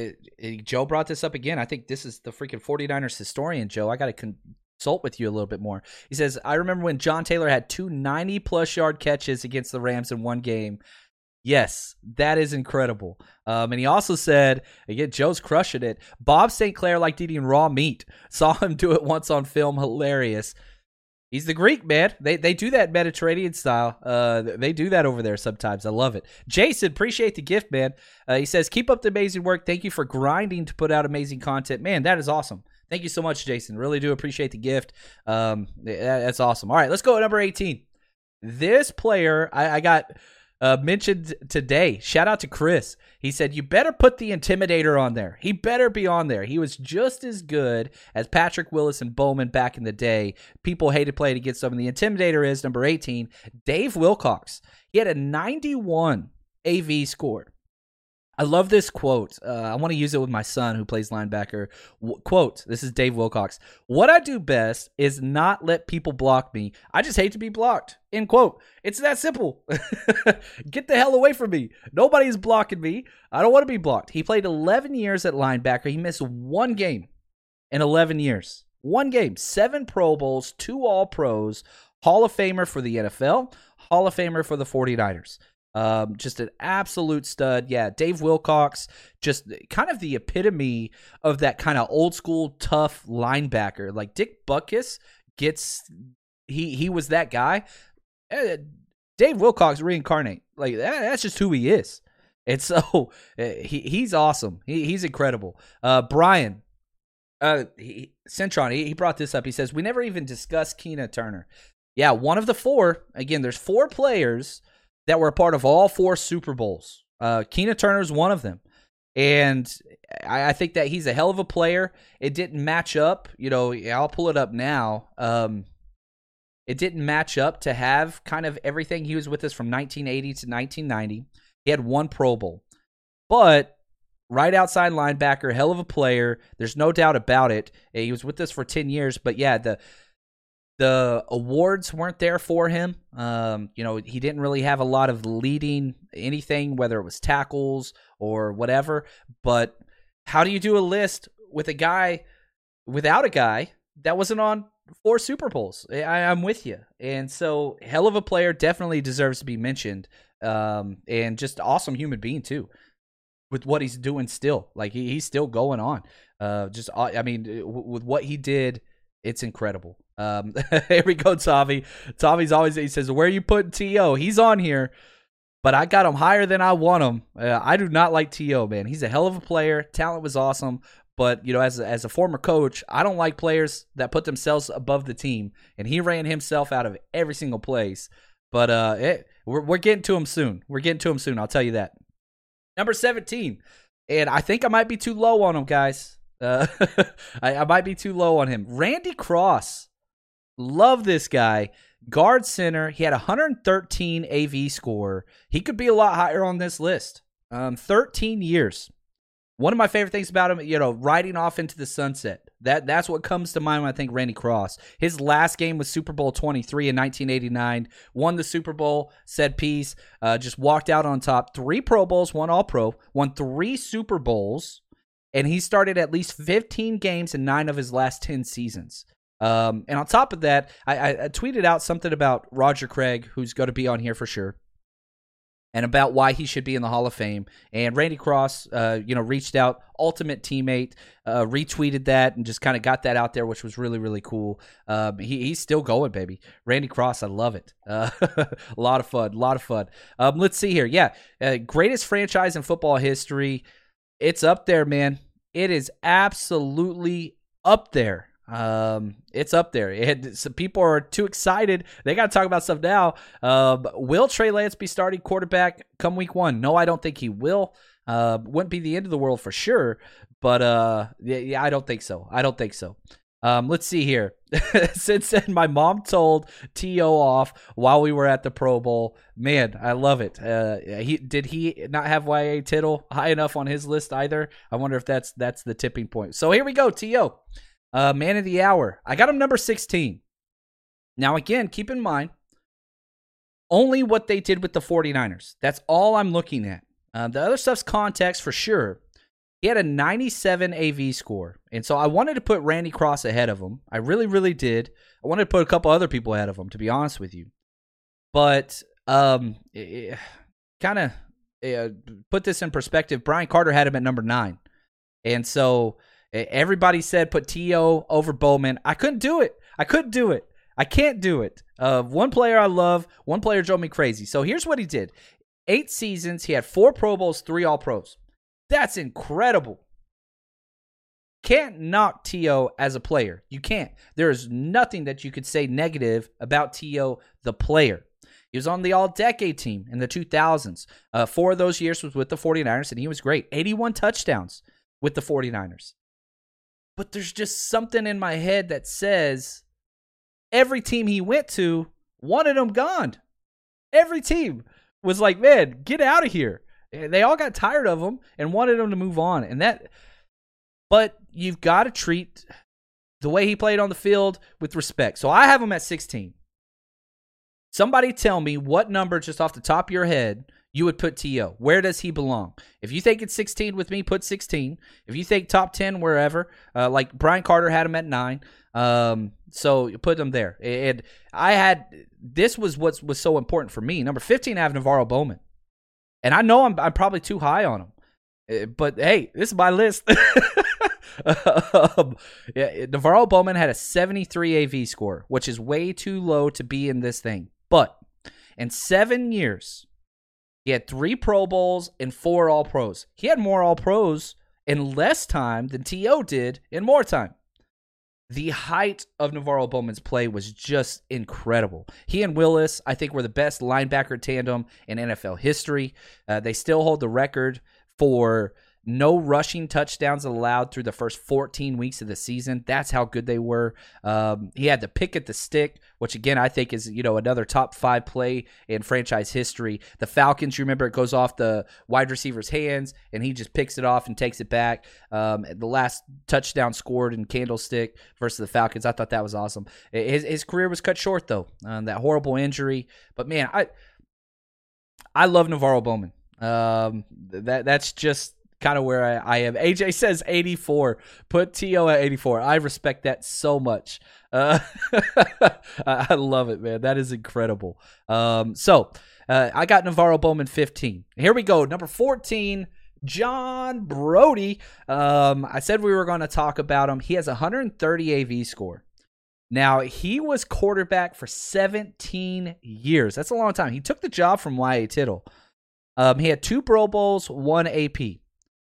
Joe brought this up again. I think this is the freaking 49ers historian, Joe. I got to consult with you a little bit more. He says, I remember when John Taylor had 2 90-plus yard catches against the Rams in one game. Yes, that is incredible. And he also said, again, Joe's crushing it. Bob St. Clair liked eating raw meat. Saw him do it once on film. Hilarious. He's the Greek, man. They do that Mediterranean style. They do that over there sometimes. I love it. Jason, appreciate the gift, man. He says, keep up the amazing work. Thank you for grinding to put out amazing content. Man, that is awesome. Thank you so much, Jason. Really do appreciate the gift. That's awesome. All right, let's go at number 18. This player I got mentioned today. Shout out to Chris. He said, you better put the Intimidator on there. He better be on there. He was just as good as Patrick Willis and Bowman back in the day. People hated playing against them. And the Intimidator is number 18, Dave Wilcox. He had a 91 AV score. I love this quote. I want to use it with my son who plays linebacker. Quote, this is Dave Wilcox. What I do best is not let people block me. I just hate to be blocked. End quote. It's that simple. Get the hell away from me. Nobody's blocking me. I don't want to be blocked. He played 11 years at linebacker. He missed one game in 11 years. One game. 7 Pro Bowls, 2 All-Pros, Hall of Famer for the NFL, Hall of Famer for the 49ers. Just an absolute stud. Yeah, Dave Wilcox, just kind of the epitome of that kind of old school tough linebacker. Like Dick Butkus he was that guy. Dave Wilcox reincarnate. Like that's just who he is. And so he's awesome. He's incredible. Brian Centron, he brought this up. He says, we never even discussed Keena Turner. Yeah, one of the 4. Again, there's 4 players that were a part of all 4 Super Bowls. Keena Turner is one of them. And I think that he's a hell of a player. It didn't match up. I'll pull it up now. It didn't match up to have kind of everything. He was with us from 1980 to 1990. He had 1 Pro Bowl. But right outside linebacker, hell of a player. There's no doubt about it. He was with us for 10 years. But yeah, the awards weren't there for him. He didn't really have a lot of leading anything, whether it was tackles or whatever. But how do you do a list with a guy without a guy that wasn't on 4 Super Bowls? I'm with you. And so hell of a player, definitely deserves to be mentioned. And just awesome human being too, with what he's doing still. Like he's still going on. With what he did, it's incredible. Here we go, Tavi. Tavi's always, he says, where are you putting T.O.? He's on here, but I got him higher than I want him. I do not like T.O., man. He's a hell of a player. Talent was awesome. But, as a former coach, I don't like players that put themselves above the team. And he ran himself out of every single place. But we're getting to him soon. I'll tell you that. Number 17. And I think I might be too low on him, guys. I might be too low on him. Randy Cross. Love this guy. Guard center. He had 113 AV score. He could be a lot higher on this list. 13 years. One of my favorite things about him, riding off into the sunset. That's what comes to mind when I think Randy Cross. His last game was Super Bowl 23 in 1989. Won the Super Bowl, said peace, just walked out on top. 3 Pro Bowls, 1 All-Pro, won 3 Super Bowls, and he started at least 15 games in 9 of his last 10 seasons. And on top of that, I tweeted out something about Roger Craig, who's going to be on here for sure, and about why he should be in the Hall of Fame. And Randy Cross, reached out, ultimate teammate, retweeted that and just kind of got that out there, which was really, really cool. He's still going, baby. Randy Cross, I love it. A lot of fun. Let's see here. Yeah, greatest franchise in football history. It's up there, man. It is absolutely up there. It's up there. Some people are too excited. They got to talk about stuff now. Will Trey Lance be starting quarterback come week 1? No, I don't think he will. Wouldn't be the end of the world for sure. But yeah, I don't think so. Let's see here. Since then, my mom told T.O. off while we were at the Pro Bowl. Man, I love it. Did he not have Y.A. Tittle high enough on his list either? I wonder if that's the tipping point. So here we go, T.O. Man of the hour. I got him number 16. Now, again, keep in mind, only what they did with the 49ers. That's all I'm looking at. The other stuff's context for sure. He had a 97 AV score. And so I wanted to put Randy Cross ahead of him. I really, really did. I wanted to put a couple other people ahead of him, to be honest with you. But kind of put this in perspective. Brian Carter had him at number 9. And so everybody said put T.O. over Bowman. I couldn't do it. I can't do it. One player I love, one player drove me crazy. So here's what he did. 8 seasons. He had 4 Pro Bowls, 3 All-Pros. That's incredible. Can't knock T.O. as a player. You can't. There is nothing that you could say negative about T.O. the player. He was on the all-decade team in the 2000s. 4 of those years was with the 49ers, and he was great. 81 touchdowns with the 49ers. But there's just something in my head that says every team he went to wanted him gone. Every team was like, man, get out of here. They all got tired of him and wanted him to move on. But you've got to treat the way he played on the field with respect. So I have him at 16. Somebody tell me what number, just off the top of your head, you would put T.O. Where does he belong? If you think it's 16 with me, put 16. If you think top 10, wherever, like Brian Carter had him at 9. So you put him there. And this was what was so important for me. Number 15, I have NaVorro Bowman. And I know I'm probably too high on him. But, hey, this is my list. NaVorro Bowman had a 73 AV score, which is way too low to be in this thing. But in 7 years, he had 3 Pro Bowls and 4 All-Pros. He had more All-Pros in less time than T.O. did in more time. The height of NaVorro Bowman's play was just incredible. He and Willis, I think, were the best linebacker tandem in NFL history. They still hold the record for no rushing touchdowns allowed through the first 14 weeks of the season. That's how good they were. He had the pick at the stick, which again I think is another top 5 play in franchise history. The Falcons, you remember, it goes off the wide receiver's hands and he just picks it off and takes it back. The last touchdown scored in Candlestick versus the Falcons. I thought that was awesome. His career was cut short though, that horrible injury. But man, I love NaVorro Bowman. That's just kind of where I am. AJ says 84. Put T.O. at 84. I respect that so much. I love it, man. That is incredible. So I got NaVorro Bowman 15. Here we go. Number 14, John Brodie. I said we were going to talk about him. He has a 130 AV score. Now, he was quarterback for 17 years. That's a long time. He took the job from Y.A. Tittle. He had 2 Pro Bowls, 1 AP.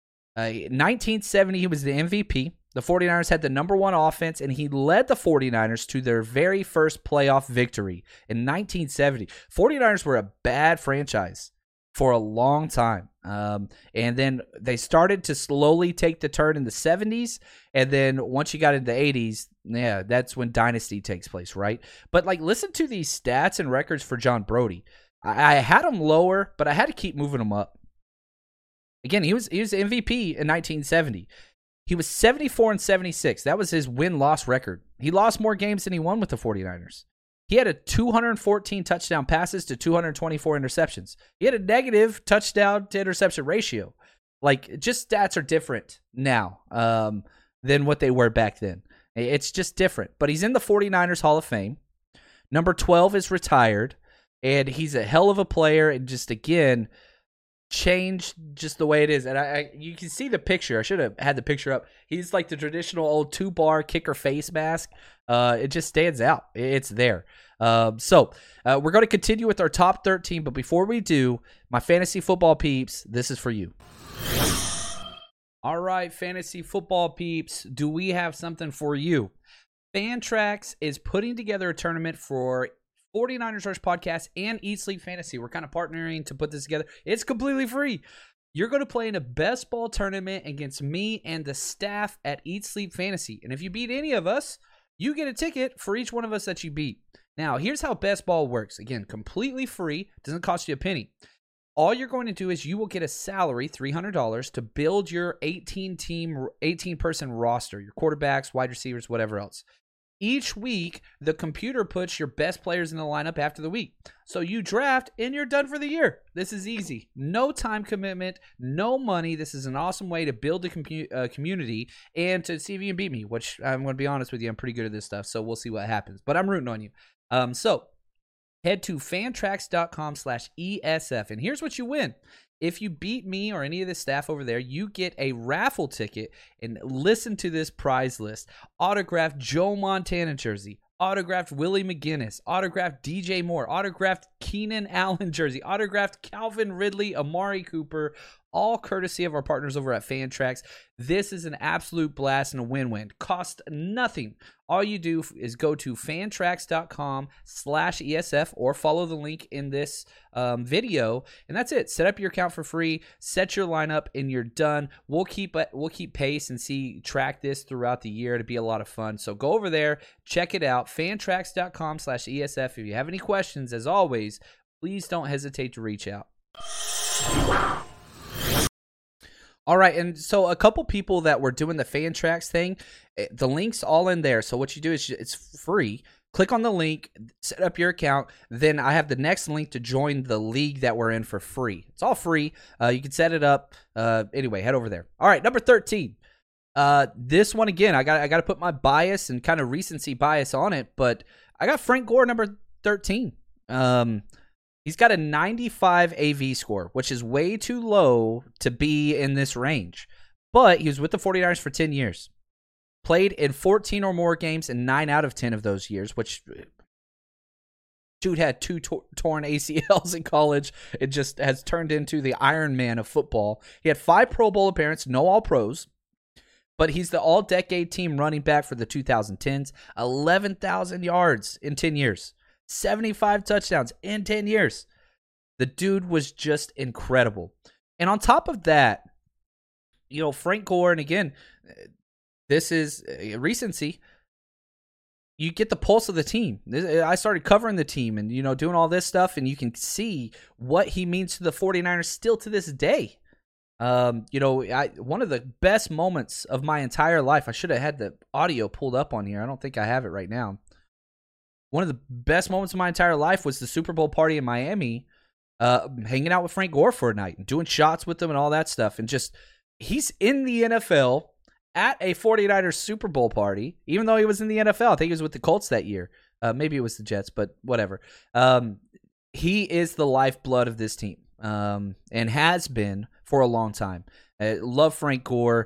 1970, he was the MVP. The 49ers had the number 1 offense, and he led the 49ers to their very first playoff victory in 1970. 49ers were a bad franchise for a long time. And then they started to slowly take the turn in the 70s. And then once you got into the 80s, yeah, that's when dynasty takes place, right? But listen to these stats and records for John Brodie. I had him lower, but I had to keep moving him up. Again, he was MVP in 1970. He was 74-76. That was his win-loss record. He lost more games than he won with the 49ers. He had a 214 touchdown passes to 224 interceptions. He had a negative touchdown to interception ratio. Just stats are different now than what they were back then. It's just different. But he's in the 49ers Hall of Fame. Number 12 is retired. And he's a hell of a player. And just, again, changed just the way it is. And you can see the picture. I should have had the picture up. He's like the traditional old 2-bar kicker face mask. It just stands out. It's there. So we're going to continue with our top 13. But before we do, my fantasy football peeps, this is for you. All right, fantasy football peeps, do we have something for you? Fantrax is putting together a tournament for 49ers Rush Podcast and Eat Sleep Fantasy. We're kind of partnering to put this together. It's completely free. You're going to play in a best ball tournament against me and the staff at Eat Sleep Fantasy. And if you beat any of us, you get a ticket for each one of us that you beat. Now, here's how best ball works. Again, completely free. Doesn't cost you a penny. All you're going to do is you will get a salary, $300, to build your 18-person roster, your quarterbacks, wide receivers, whatever else. Each week, the computer puts your best players in the lineup after the week. So you draft, and you're done for the year. This is easy. No time commitment, no money. This is an awesome way to build a community and to see if you can beat me, which I'm going to be honest with you, I'm pretty good at this stuff, so we'll see what happens. But I'm rooting on you. So head to fantrax.com/ESF, and here's what you win. If you beat me or any of the staff over there, you get a raffle ticket, and listen to this prize list. Autographed Joe Montana jersey, autographed Willie McGinnis, autographed DJ Moore, autographed Keenan Allen jersey, autographed Calvin Ridley, Amari Cooper, all courtesy of our partners over at Fantrax. This is an absolute blast and a win-win. Cost nothing. All you do is go to fantrax.com/ESF or follow the link in this video, and that's it. Set up your account for free, set your lineup, and you're done. We'll keep pace and track this throughout the year to be a lot of fun. So go over there, check it out, fantrax.com/ESF. If you have any questions, as always, please don't hesitate to reach out. All right, and so a couple people that were doing the Fantrax thing, the link's all in there. So what you do is it's free. Click on the link, set up your account. Then I have the next link to join the league that we're in for free. It's all free. You can set it up. Anyway, head over there. All right, number 13. This one again, I got to put my bias and kind of recency bias on it, but I got Frank Gore number 13. He's got a 95 AV score, which is way too low to be in this range. But he was with the 49ers for 10 years. Played in 14 or more games in 9 out of 10 of those years, which dude had 2 torn ACLs in college. It just has turned into the Iron Man of football. He had 5 Pro Bowl appearances, no All-Pros. But he's the all-decade team running back for the 2010s. 11,000 yards in 10 years. 75 touchdowns in 10 years. The dude was just incredible. And on top of that, Frank Gore, and again, this is recency. You get the pulse of the team. I started covering the team and, doing all this stuff, and you can see what he means to the 49ers still to this day. One of the best moments of my entire life, I should have had the audio pulled up on here. I don't think I have it right now. One of the best moments of my entire life was the Super Bowl party in Miami, hanging out with Frank Gore for a night and doing shots with him and all that stuff. And just, he's in the NFL at a 49ers Super Bowl party, even though he was in the NFL. I think he was with the Colts that year. Maybe it was the Jets, but whatever. He is the lifeblood of this team, and has been for a long time. Love Frank Gore.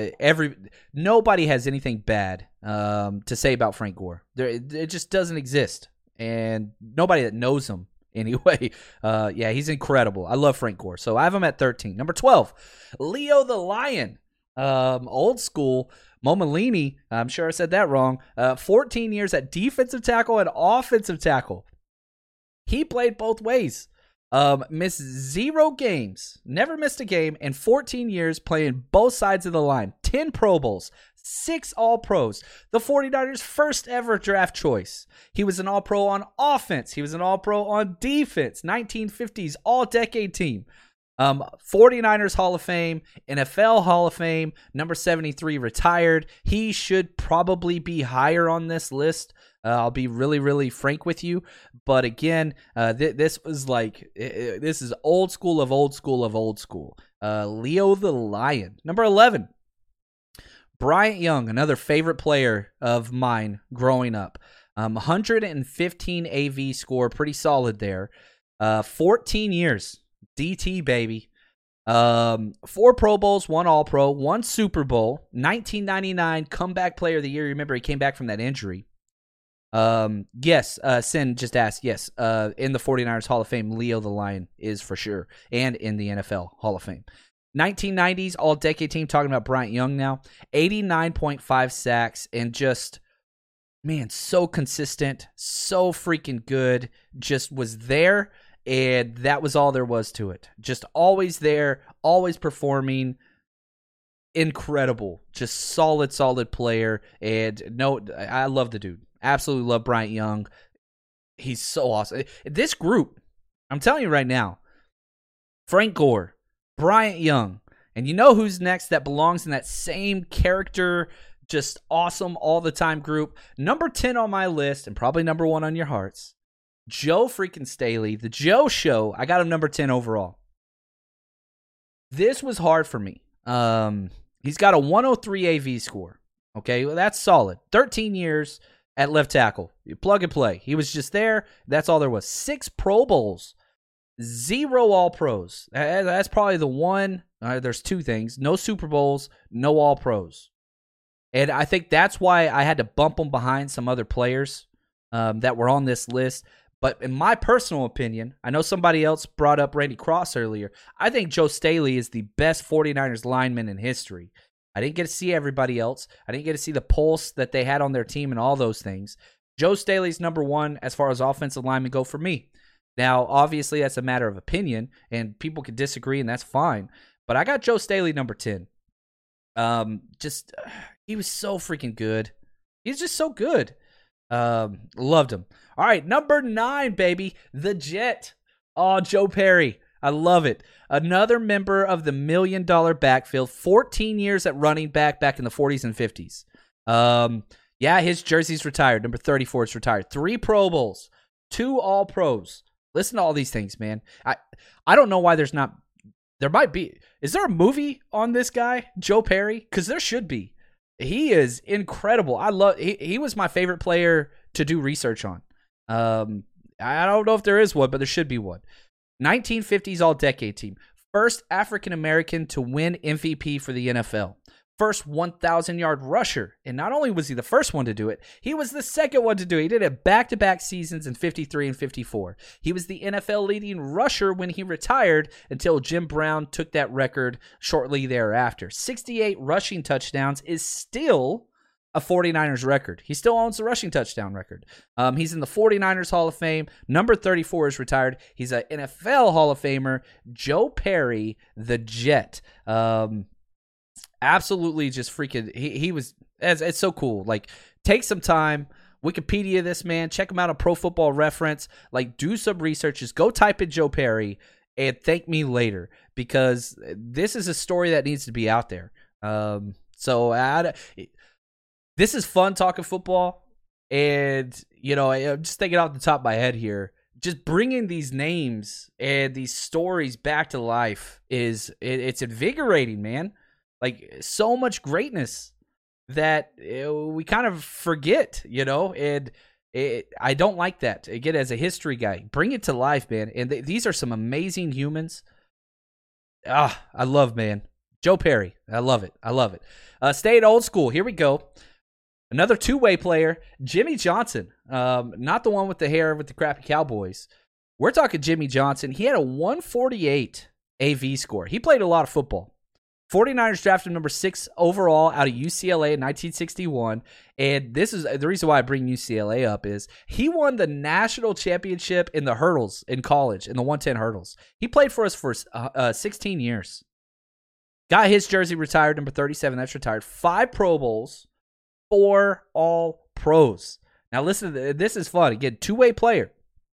Nobody has anything bad to say about Frank Gore. It just doesn't exist, and nobody that knows him anyway. He's incredible. I love Frank Gore, so I have him at 13. Number 12, Leo the Lion. Old school. Momolini, I'm sure I said that wrong. 14 years at defensive tackle and offensive tackle. He played both ways. Missed 0 games, never missed a game in 14 years playing both sides of the line. 10 Pro Bowls, 6 All-Pros. The 49ers' first ever draft choice. He was an All-Pro on offense. He was an All-Pro on defense. 1950s All-Decade team. 49ers Hall of Fame, NFL Hall of Fame, number 73 retired. He should probably be higher on this list. I'll be really, really frank with you. But again, this was like, this is old school of old school of old school. Leo the Lion. Number 11, Bryant Young, another favorite player of mine growing up. 115 AV score, pretty solid there. 14 years. DT, baby. 4 Pro Bowls, 1 All-Pro, 1 Super Bowl, 1999 Comeback Player of the Year. Remember, he came back from that injury. Yes, Sin just asked, yes, in the 49ers Hall of Fame, Leo the Lion is for sure, and in the NFL Hall of Fame. 1990s all-decade team, talking about Bryant Young now, 89.5 sacks, and just, man, so consistent, so freaking good, just was there, and that was all there was to it. Just always there, always performing, incredible, just solid player, and no, I love the dude. Absolutely love Bryant Young. He's so awesome. This group, I'm telling you right now, Frank Gore, Bryant Young, and you know who's next that belongs in that same character, just awesome all the time group. Number 10 on my list, and probably number 1 on your hearts, Joe freaking Staley. The Joe Show, I got him number 10 overall. This was hard for me. He's got a 103 AV score. Okay, well, that's solid. 13 years at left tackle. You plug and play. He was just there. That's all there was. 6 Pro Bowls. 0 All-Pros. That's probably the one. There's 2 things. No Super Bowls, no All-Pros. And I think that's why I had to bump him behind some other players that were on this list. But in my personal opinion, I know somebody else brought up Randy Cross earlier. I think Joe Staley is the best 49ers lineman in history. I didn't get to see everybody else. I didn't get to see the pulse that they had on their team and all those things. Joe Staley's number 1 as far as offensive linemen go for me. Now, obviously, that's a matter of opinion, and people could disagree, and that's fine. But I got Joe Staley number 10. He was so freaking good. He's just so good. Loved him. All right, number 9, baby, the Jet. Oh, Joe Perry. I love it. Another member of the $1 million backfield, 14 years at running back in the 40s and 50s. Yeah, his jersey's retired. Number 34 is retired. 3 Pro Bowls, 2 All-Pros. Listen to all these things, man. I don't know why there might be. Is there a movie on this guy, Joe Perry? Because there should be. He is incredible. He was my favorite player to do research on. I don't know if there is one, but there should be one. 1950s All-Decade team. First African-American to win MVP for the NFL. First 1,000-yard rusher. And not only was he the first one to do it, he was the second one to do it. He did it back-to-back seasons in 53 and 54. He was the NFL leading rusher when he retired until Jim Brown took that record shortly thereafter. 68 rushing touchdowns is still a 49ers record. He still owns the rushing touchdown record. He's in the 49ers Hall of Fame. Number 34 is retired. He's an NFL Hall of Famer. Joe Perry, the Jet. Absolutely just freaking, he was, it's so cool. Like, take some time, Wikipedia this man, check him out on Pro Football Reference, like, do some research, just go type in Joe Perry and thank me later, because this is a story that needs to be out there. This is fun talking football, and, you know, I'm just thinking off the top of my head here, just bringing these names and these stories back to life it's invigorating, man. Like, so much greatness that we kind of forget, you know, and I don't like that. Again, as a history guy, bring it to life, man. And these are some amazing humans. I love, man. Joe Perry. I love it. Staying old school. Here we go. Another two-way player, Jimmy Johnson. Not the one with the hair with the crappy Cowboys. We're talking Jimmy Johnson. He had a 148 AV score. He played a lot of football. 49ers drafted number 6 overall out of UCLA in 1961. And this is the reason why I bring UCLA up is he won the national championship in the hurdles in college, in the 110 hurdles. He played for us for 16 years. Got his jersey retired, number 37. That's retired. 5 Pro Bowls, 4 All-Pros. Now listen, this is fun. Again, two-way player.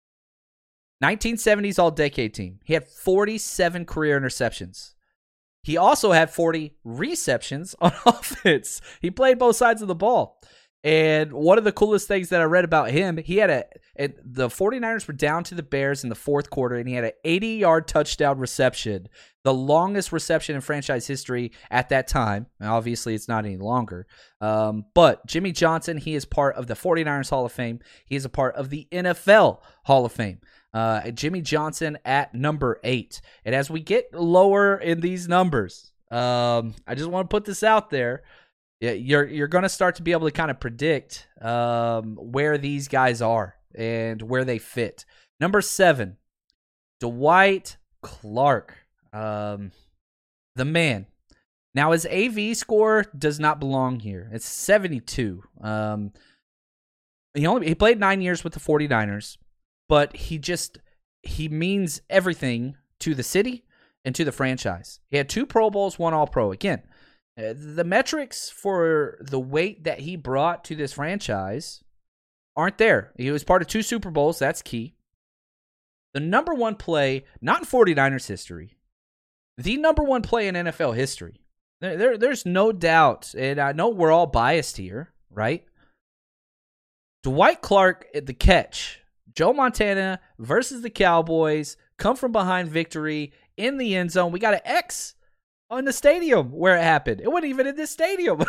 1970s All-Decade team. He had 47 career interceptions. He also had 40 receptions on offense. He played both sides of the ball. And one of the coolest things that I read about him, he had the 49ers were down to the Bears in the fourth quarter, and he had an 80-yard touchdown reception, the longest reception in franchise history at that time. And obviously, it's not any longer. But Jimmy Johnson, he is part of the 49ers Hall of Fame. He is a part of the NFL Hall of Fame. Jimmy Johnson at number 8. And as we get lower in these numbers, I just want to put this out there. You're going to start to be able to kind of predict where these guys are and where they fit. Number 7, Dwight Clark. The man. Now, his AV score does not belong here. It's 72. He played 9 years with the 49ers, but he means everything to the city and to the franchise. He had 2 Pro Bowls, 1 All-Pro. Again, the metrics for the weight that he brought to this franchise aren't there. He was part of 2 Super Bowls. That's key. The number 1 play, not in 49ers history, the number 1 play in NFL history. There's no doubt, and I know we're all biased here, right? Dwight Clark at the catch. Joe Montana versus the Cowboys. Come from behind victory in the end zone. We got an X on the stadium where it happened. It wasn't even in this stadium.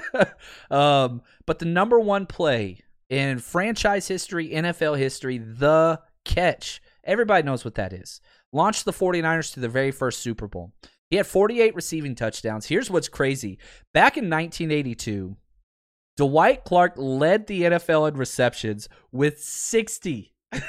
But the number 1 play in franchise history, NFL history, the catch. Everybody knows what that is. Launched the 49ers to the very first Super Bowl. He had 48 receiving touchdowns. Here's what's crazy. Back in 1982, Dwight Clark led the NFL in receptions with 60.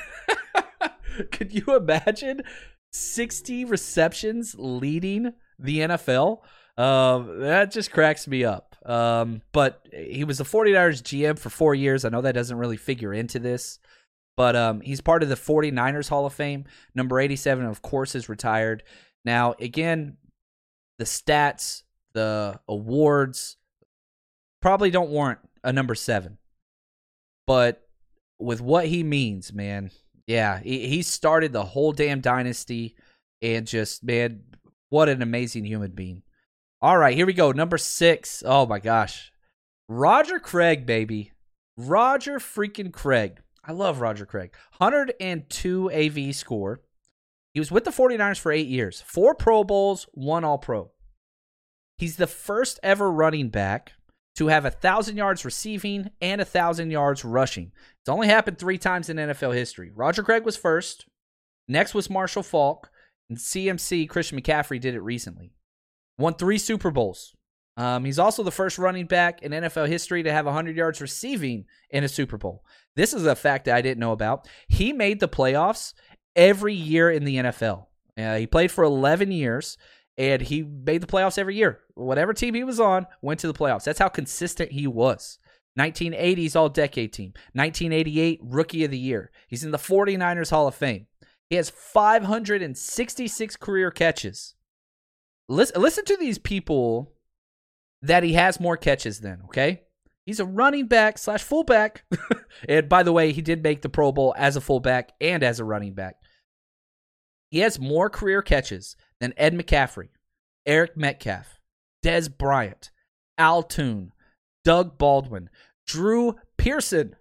Could you imagine 60 receptions leading the NFL? That just cracks me up. But he was the 49ers GM for 4 years. I know that doesn't really figure into this. But he's part of the 49ers Hall of Fame. Number 87, of course, is retired. Now, again, the stats, the awards probably don't warrant a number 7. But with what he means, man, yeah, he started the whole damn dynasty. And just, man, what an amazing human being. All right, here we go. Number 6. Oh, my gosh. Roger Craig, baby. Roger freaking Craig. I love Roger Craig. 102 AV score. He was with the 49ers for 8 years. 4 Pro Bowls, 1 All-Pro. He's the first ever running back to have 1,000 yards receiving and 1,000 yards rushing. It's only happened 3 times in NFL history. Roger Craig was first. Next was Marshall Faulk. And CMC, Christian McCaffrey, did it recently. Won 3 Super Bowls. He's also the first running back in NFL history to have 100 yards receiving in a Super Bowl. This is a fact that I didn't know about. He made the playoffs every year in the NFL. He played for 11 years, and he made the playoffs every year. Whatever team he was on went to the playoffs. That's how consistent he was. 1980s All-Decade Team. 1988 Rookie of the Year. He's in the 49ers Hall of Fame. He has 566 career catches. Listen to these people that he has more catches than, okay? He's a running back / fullback. And by the way, he did make the Pro Bowl as a fullback and as a running back. He has more career catches than Ed McCaffrey, Eric Metcalf, Dez Bryant, Al Toon, Doug Baldwin, Drew Pearson.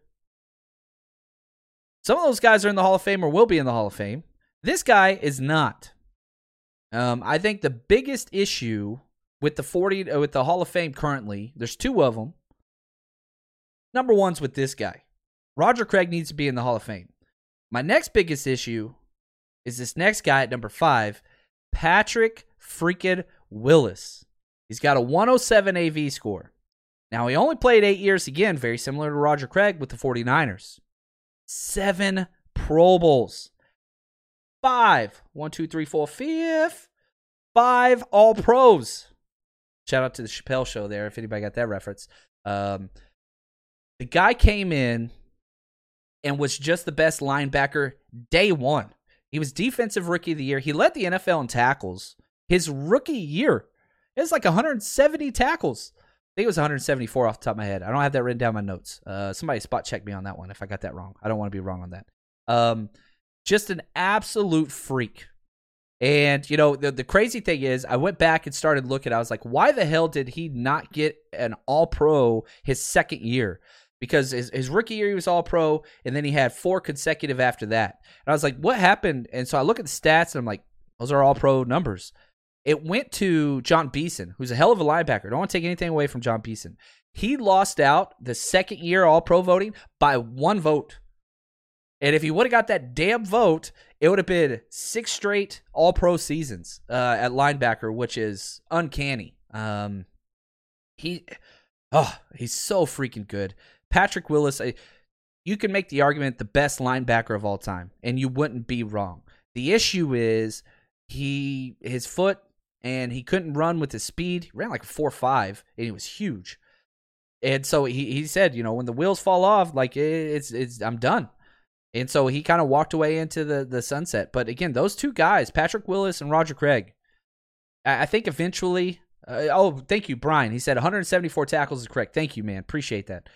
Some of those guys are in the Hall of Fame or will be in the Hall of Fame. This guy is not. I think the biggest issue with the Hall of Fame currently, there's 2 of them. Number 1's with this guy. Roger Craig needs to be in the Hall of Fame. My next biggest issue is this next guy at number 5, Patrick freaking Willis. He's got a 107 AV score. Now, he only played 8 years, again, very similar to Roger Craig with the 49ers. 7 Pro Bowls. 5. 1, 2, 3, 4, 5. 5 All-Pros. Shout out to the Chappelle Show there, if anybody got that reference. The guy came in and was just the best linebacker day one. He was Defensive Rookie of the Year. He led the NFL in tackles. His rookie year, it was like 170 tackles. I think it was 174 off the top of my head. I don't have that written down in my notes. Somebody spot check me on that one if I got that wrong. I don't want to be wrong on that. Just an absolute freak. And, you know, the crazy thing is, I went back and started looking. I was like, why the hell did he not get an All-Pro his second year? Because his rookie year, he was All-Pro, and then he had 4 consecutive after that. And I was like, what happened? And so I look at the stats, and I'm like, those are All-Pro numbers. It went to John Beeson, who's a hell of a linebacker. Don't want to take anything away from John Beeson. He lost out the second year All-Pro voting by 1 vote. And if he would have got that damn vote, it would have been 6 straight All-Pro seasons at linebacker, which is uncanny. He's so freaking good. Patrick Willis, you can make the argument the best linebacker of all time, and you wouldn't be wrong. The issue is his foot and he couldn't run with his speed. He ran like a 4.5, and he was huge. And so he said, when the wheels fall off, like I'm done. And so he kind of walked away into the sunset. But again, those two guys, Patrick Willis and Roger Craig, I think eventually. Thank you, Brian. He said 174 tackles is correct. Thank you, man. Appreciate that.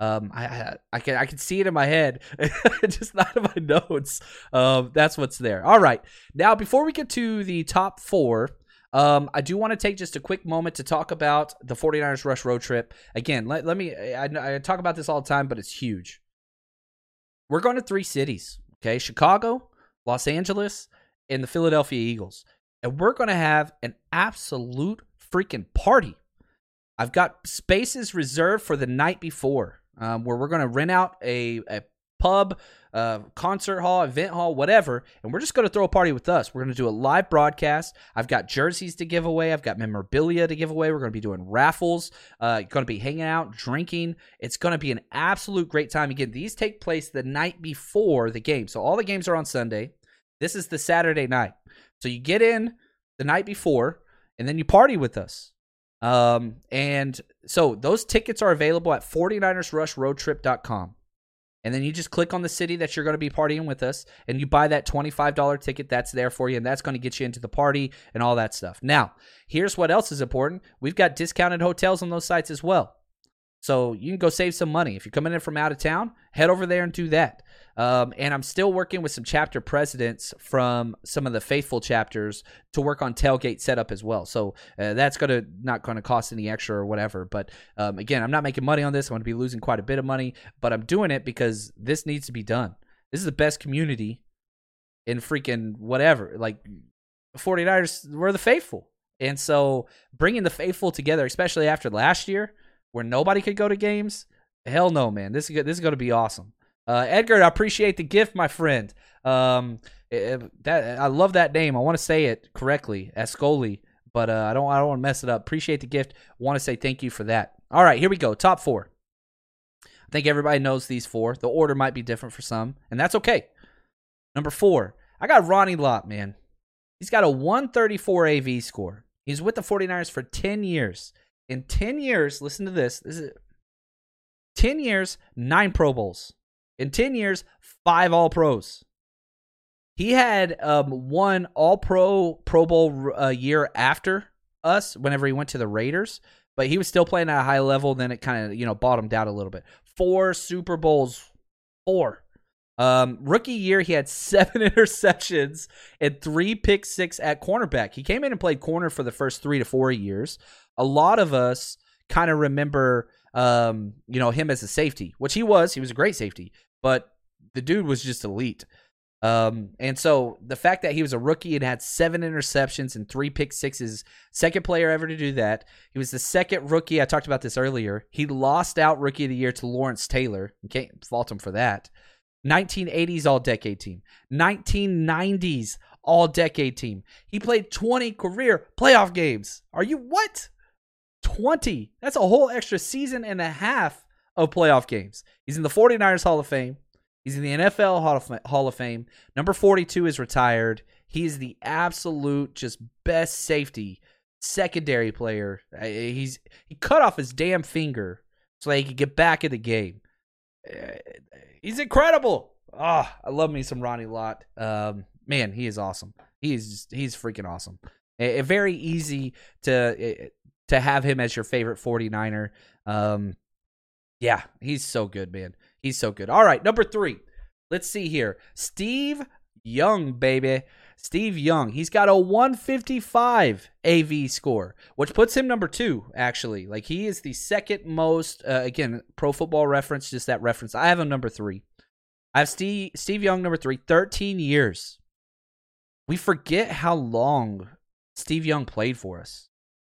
I can see it in my head, just not in my notes. That's what's there. All right. Now, before we get to the top 4, I do want to take just a quick moment to talk about the 49ers Rush road trip. Again, let me. I talk about this all the time, but it's huge. We're going to 3 cities, okay? Chicago, Los Angeles, and the Philadelphia Eagles. And we're going to have an absolute freaking party. I've got spaces reserved for the night before, where we're going to rent out a pub, concert hall, event hall, whatever, and we're just going to throw a party with us. We're going to do a live broadcast. I've got jerseys to give away. I've got memorabilia to give away. We're going to be doing raffles. Going to be hanging out, drinking. It's going to be an absolute great time. Again, these take place the night before the game. So all the games are on Sunday. This is the Saturday night. So you get in the night before, and then you party with us. And so those tickets are available at 49ersrushroadtrip.com. And then you just click on the city that you're going to be partying with us, and you buy that $25 ticket that's there for you, and that's going to get you into the party and all that stuff. Now, here's what else is important. We've got discounted hotels on those sites as well. So you can go save some money. If you're coming in from out of town, head over there and do that. And I'm still working with some chapter presidents from some of the faithful chapters to work on tailgate setup as well. So that's not going to cost any extra or whatever. But again, I'm not making money on this. I'm going to be losing quite a bit of money, but I'm doing it because this needs to be done. This is the best community in freaking whatever. Like 49ers, we're the faithful. And so bringing the faithful together, especially after last year where nobody could go to games, hell no, man. This is going to be awesome. Edgar, I appreciate the gift, my friend. I love that name. I want to say it correctly, Ascoli, but I don't want to mess it up. Appreciate the gift. Want to say thank you for that. All right, here we go. Top 4. I think everybody knows these 4. The order might be different for some, and that's okay. Number 4, I got Ronnie Lott, man. He's got a 134 AV score. He's with the 49ers for 10 years. In 10 years, listen to this. This is 10 years, 9 Pro Bowls. In 10 years, 5 All-Pros. He had one All-Pro Pro Bowl year after us whenever he went to the Raiders, but he was still playing at a high level. Then it kind of bottomed out a little bit. 4 Super Bowls. 4. Rookie year, he had 7 interceptions and 3 pick six at cornerback. He came in and played corner for the first 3 to 4 years. A lot of us kind of remember him as a safety, which he was. He was a great safety, but the dude was just elite. And so the fact that he was a rookie and had 7 interceptions and 3 pick sixes, second player ever to do that. He was the second rookie. I talked about this earlier. He lost out rookie of the year to Lawrence Taylor. You can't fault him for that. 1980s all-decade team. 1990s all-decade team. He played 20 career playoff games. Are you what? 20. That's a whole extra season and a half of playoff games. He's in the 49ers Hall of Fame. He's in the NFL Hall of Fame. Number 42 is retired. He is the absolute just best safety, secondary player. He cut off his damn finger so that he could get back in the game. He's incredible. Oh, I love me some Ronnie Lott. Man, he is awesome. He's freaking awesome. Very easy to have him as your favorite 49er. Yeah, he's so good, man. He's so good. All right, number 3. Let's see here. Steve Young, baby. Steve Young. He's got a 155 AV score, which puts him number 2, actually. Like, he is the second most, again, Pro Football Reference, just that reference. I have him number 3. I have Steve Young number 3, 13 years. We forget how long Steve Young played for us.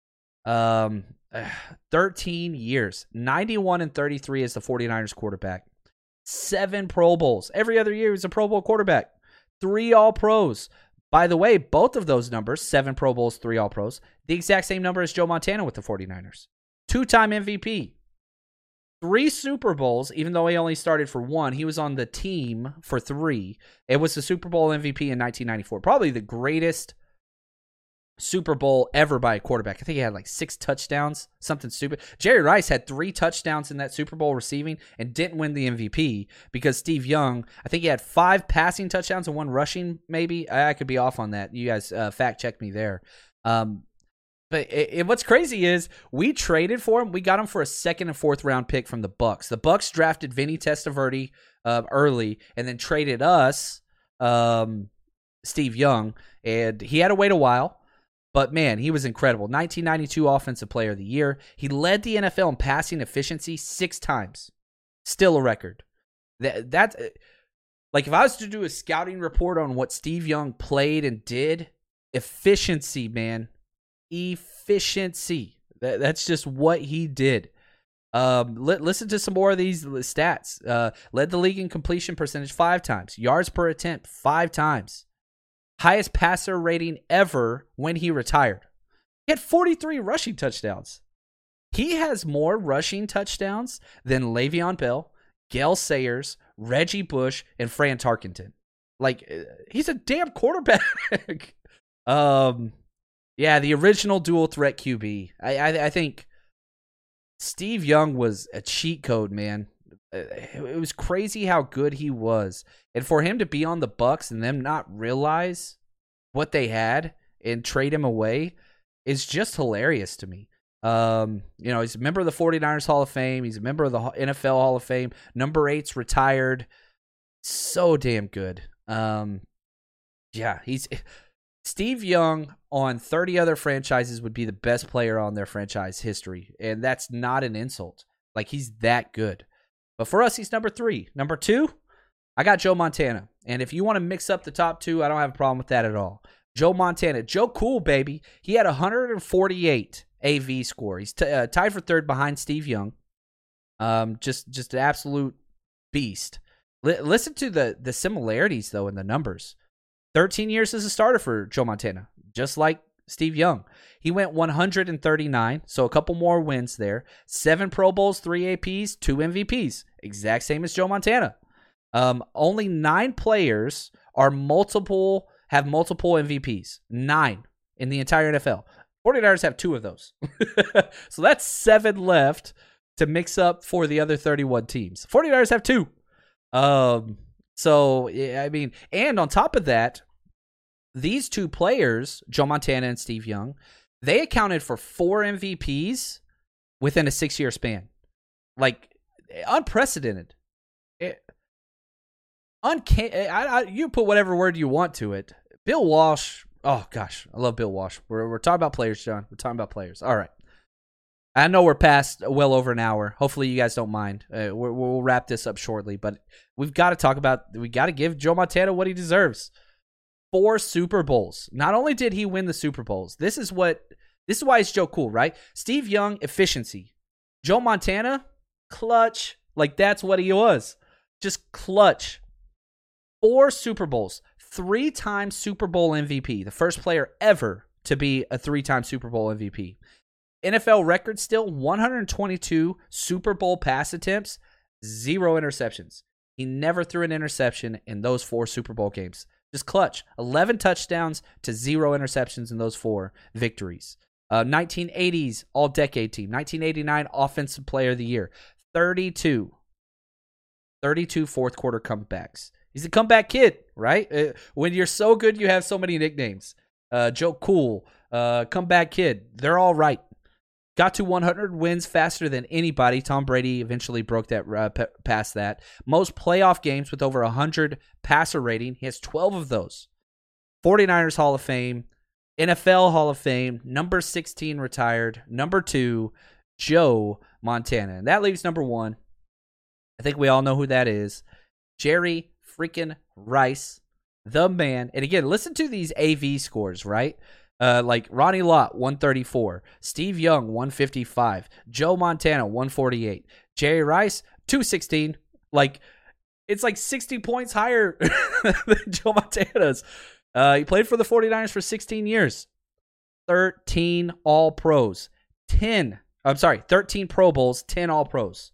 13 years. 91 and 33 as the 49ers quarterback. 7 Pro Bowls. Every other year he was a Pro Bowl quarterback. 3 All-Pros. By the way, both of those numbers, 7 Pro Bowls, 3 All-Pros, the exact same number as Joe Montana with the 49ers. 2-time MVP. 3 Super Bowls, even though he only started for 1. He was on the team for 3. It was the Super Bowl MVP in 1994. Probably the greatest Super Bowl ever by a quarterback. I think he had like 6 touchdowns, something stupid. Jerry Rice had 3 touchdowns in that Super Bowl receiving and didn't win the MVP because Steve Young, I think he had 5 passing touchdowns and 1 rushing, maybe. I could be off on that. You guys fact check me there. But what's crazy is we traded for him. We got him for a 2nd and 4th round pick from the Bucs. The Bucs drafted Vinny Testaverde early and then traded us Steve Young, and he had to wait a while. But, man, he was incredible. 1992 Offensive Player of the Year. He led the NFL in passing efficiency 6 times. Still a record. That's like if I was to do a scouting report on what Steve Young played and did, efficiency, man. Efficiency. That's just what he did. Listen to some more of these stats. Led the league in completion percentage 5 times. Yards per attempt 5 times. Highest passer rating ever when he retired. He had 43 rushing touchdowns. He has more rushing touchdowns than Le'Veon Bell, Gale Sayers, Reggie Bush, and Fran Tarkenton. Like, he's a damn quarterback. Yeah, the original dual threat QB. I think Steve Young was a cheat code, man. It was crazy how good he was. And for him to be on the Bucs and them not realize what they had and trade him away is just hilarious to me. He's a member of the 49ers Hall of Fame. He's a member of the NFL Hall of Fame. Number 8's retired. So damn good. He's Steve Young on 30 other franchises would be the best player on their franchise history. And that's not an insult. Like, he's that good. But for us, he's number 3. Number 2, I got Joe Montana. And if you want to mix up the top 2, I don't have a problem with that at all. Joe Montana. Joe Cool, baby. He had 148 AV score. He's tied for 3rd behind Steve Young. Just an absolute beast. Listen to the similarities, though, in the numbers. 13 years as a starter for Joe Montana, just like Steve Young. He went 139, so a couple more wins there. 7 Pro Bowls, 3 APs, 2 MVPs. Exact same as Joe Montana. Only 9 players have multiple MVPs. 9 in the entire NFL. 49ers have 2 of those. So that's 7 left to mix up for the other 31 teams. 49ers have 2. So, I mean, and on top of that, these 2 players, Joe Montana and Steve Young, they accounted for 4 MVPs within a 6-year span. Like, unprecedented. You put whatever word you want to it. Bill Walsh, oh gosh, I love Bill Walsh. We're talking about players, John. We're talking about players. All right. I know we're past well over an hour. Hopefully you guys don't mind. We'll wrap this up shortly, but we got to give Joe Montana what he deserves. 4 Super Bowls. Not only did he win the Super Bowls, this is why it's Joe Cool, right? Steve Young, efficiency. Joe Montana, clutch. Like, that's what he was. Just clutch. 4 Super Bowls. 3-time Super Bowl MVP. The first player ever to be a 3-time Super Bowl MVP. NFL record still, 122 Super Bowl pass attempts, 0 interceptions. He never threw an interception in those 4 Super Bowl games. Just clutch. 11 touchdowns to 0 interceptions in those 4 victories. 1980s All-Decade Team. 1989 Offensive Player of the Year. 32 fourth-quarter comebacks. He's a comeback kid, right? When you're so good, you have so many nicknames. Joe Cool, comeback kid. They're all right. Got to 100 wins faster than anybody. Tom Brady eventually broke that past that. Most playoff games with over 100 passer rating. He has 12 of those. 49ers Hall of Fame, NFL Hall of Fame, number 16 retired. Number 2, Joe Montana. And that leaves number 1. I think we all know who that is. Jerry freaking Rice, the man. And again, listen to these AV scores, right? Like Ronnie Lott, 134. Steve Young, 155. Joe Montana, 148. Jerry Rice, 216. Like, it's like 60 points higher than Joe Montana's. He played for the 49ers for 16 years. 13 All-Pros. 13 Pro Bowls, 10 All-Pros.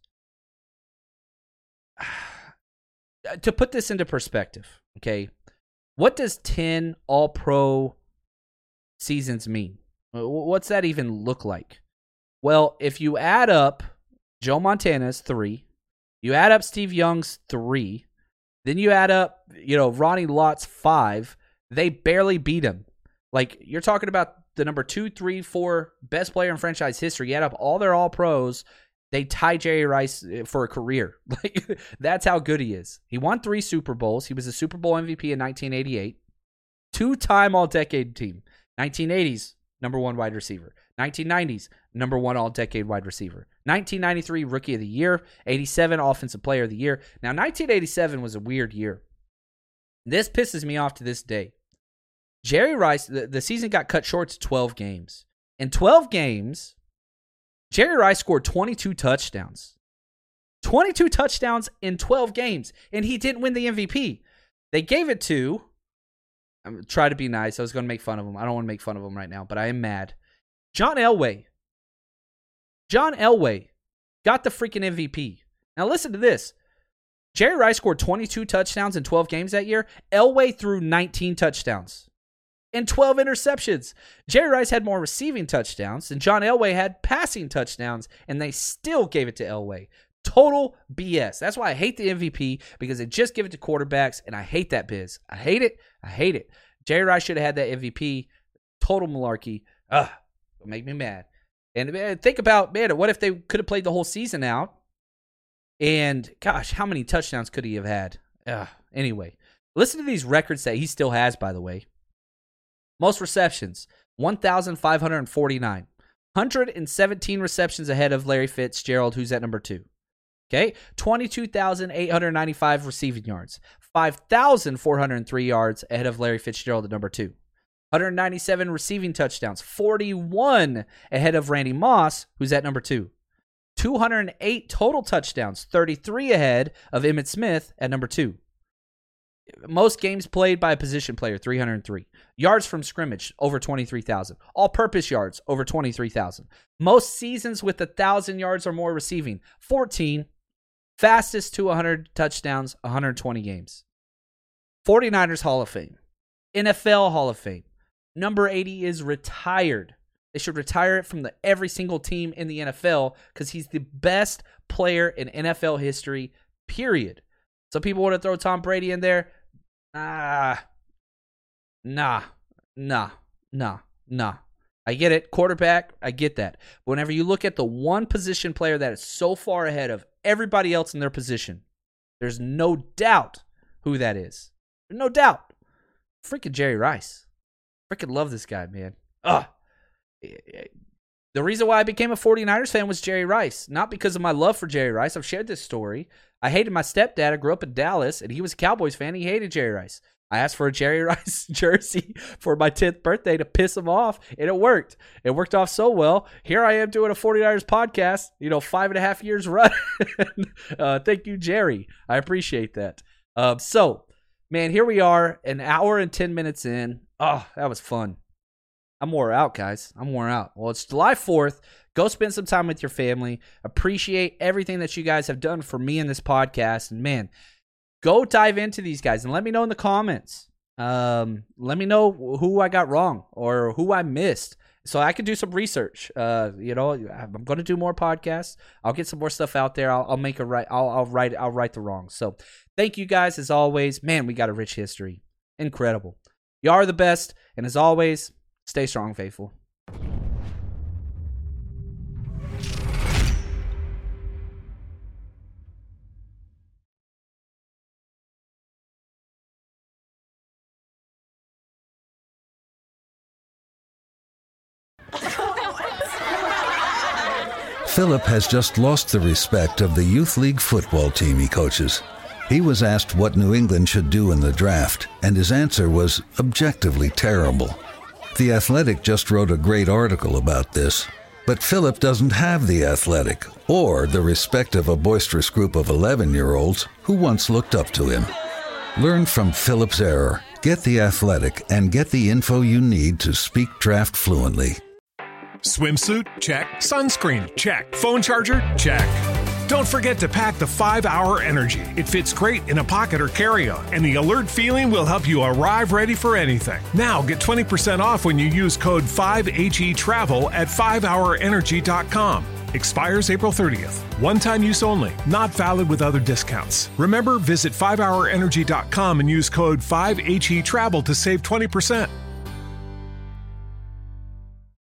To put this into perspective, okay, what does 10 All-Pro seasons mean? What's that even look like? Well, if you add up Joe Montana's 3, you add up Steve Young's 3, then you add up, Ronnie Lott's 5, they barely beat him. Like, you're talking about the number 2, 3, 4 best player in franchise history. You add up all their All-Pros, they tie Jerry Rice for a career. Like, that's how good he is. He won 3 Super Bowls. He was a Super Bowl MVP in 1988. 2-time All-Decade team. 1980s, number 1 wide receiver. 1990s, number 1 All-Decade wide receiver. 1993, Rookie of the Year. 87, Offensive Player of the Year. Now, 1987 was a weird year. This pisses me off to this day. Jerry Rice, the season got cut short to 12 games. In 12 games, Jerry Rice scored 22 touchdowns. 22 touchdowns in 12 games, and he didn't win the MVP. They gave it to, I'm trying to be nice. I was going to make fun of him. I don't want to make fun of him right now, but I am mad. John Elway. John Elway got the freaking MVP. Now listen to this. Jerry Rice scored 22 touchdowns in 12 games that year. Elway threw 19 touchdowns and 12 interceptions. Jerry Rice had more receiving touchdowns than John Elway had passing touchdowns, and they still gave it to Elway. Total BS. That's why I hate the MVP, because they just give it to quarterbacks, and I hate that biz. I hate it. I hate it. Jerry Rice should have had that MVP. Total malarkey. Ugh. It'll make me mad. And man, think about, what if they could have played the whole season out? And gosh, how many touchdowns could he have had? Anyway, listen to these records that he still has, by the way. Most receptions, 1,549. 117 receptions ahead of Larry Fitzgerald, who's at number 2. Okay, 22,895 receiving yards. 5,403 yards ahead of Larry Fitzgerald at number 2. 197 receiving touchdowns. 41 ahead of Randy Moss, who's at number 2. 208 total touchdowns. 33 ahead of Emmitt Smith at number 2. Most games played by a position player, 303. Yards from scrimmage, over 23,000. All-purpose yards, over 23,000. Most seasons with 1,000 yards or more receiving, 14. Fastest to 100 touchdowns, 120 games. 49ers Hall of Fame. NFL Hall of Fame. Number 80 is retired. They should retire it from every single team in the NFL, because he's the best player in NFL history, period. Some people want to throw Tom Brady in there. Nah. I get it. Quarterback, I get that. But whenever you look at the one position player that is so far ahead of everybody else in their position, there's no doubt who that is. No doubt. Freaking Jerry Rice. Freaking love this guy, man. The reason why I became a 49ers fan was Jerry Rice. Not because of my love for Jerry Rice. I've shared this story. I hated my stepdad. I grew up in Dallas, and he was a Cowboys fan. He hated Jerry Rice. I asked for a Jerry Rice jersey for my 10th birthday to piss him off, and it worked. It worked off so well. Here I am doing a 49ers podcast, 5.5 years run. Thank you, Jerry. I appreciate that. So, man, here we are, an hour and 10 minutes in. Oh, that was fun. I'm wore out, guys. I'm wore out. Well, it's July 4th. Go spend some time with your family. Appreciate everything that you guys have done for me in this podcast. And, man, go dive into these guys and let me know in the comments. Let me know who I got wrong or who I missed, so I can do some research. I'm going to do more podcasts. I'll get some more stuff out there. I'll make a right. I'll right the wrong. So thank you guys as always. Man, we got a rich history. Incredible. You are the best, and as always, stay strong, faithful. Philip has just lost the respect of the youth league football team he coaches. He was asked what New England should do in the draft, and his answer was objectively terrible. The Athletic just wrote a great article about this, but Philip doesn't have the Athletic or the respect of a boisterous group of 11-year-olds who once looked up to him. Learn from Philip's error, get the Athletic, and get the info you need to speak draft fluently. Swimsuit? Check. Sunscreen? Check. Phone charger? Check. Don't forget to pack the 5-Hour Energy. It fits great in a pocket or carry-on, and the alert feeling will help you arrive ready for anything. Now get 20% off when you use code 5HETRAVEL at 5hourenergy.com. Expires April 30th. One-time use only. Not valid with other discounts. Remember, visit 5hourenergy.com and use code 5HETRAVEL to save 20%.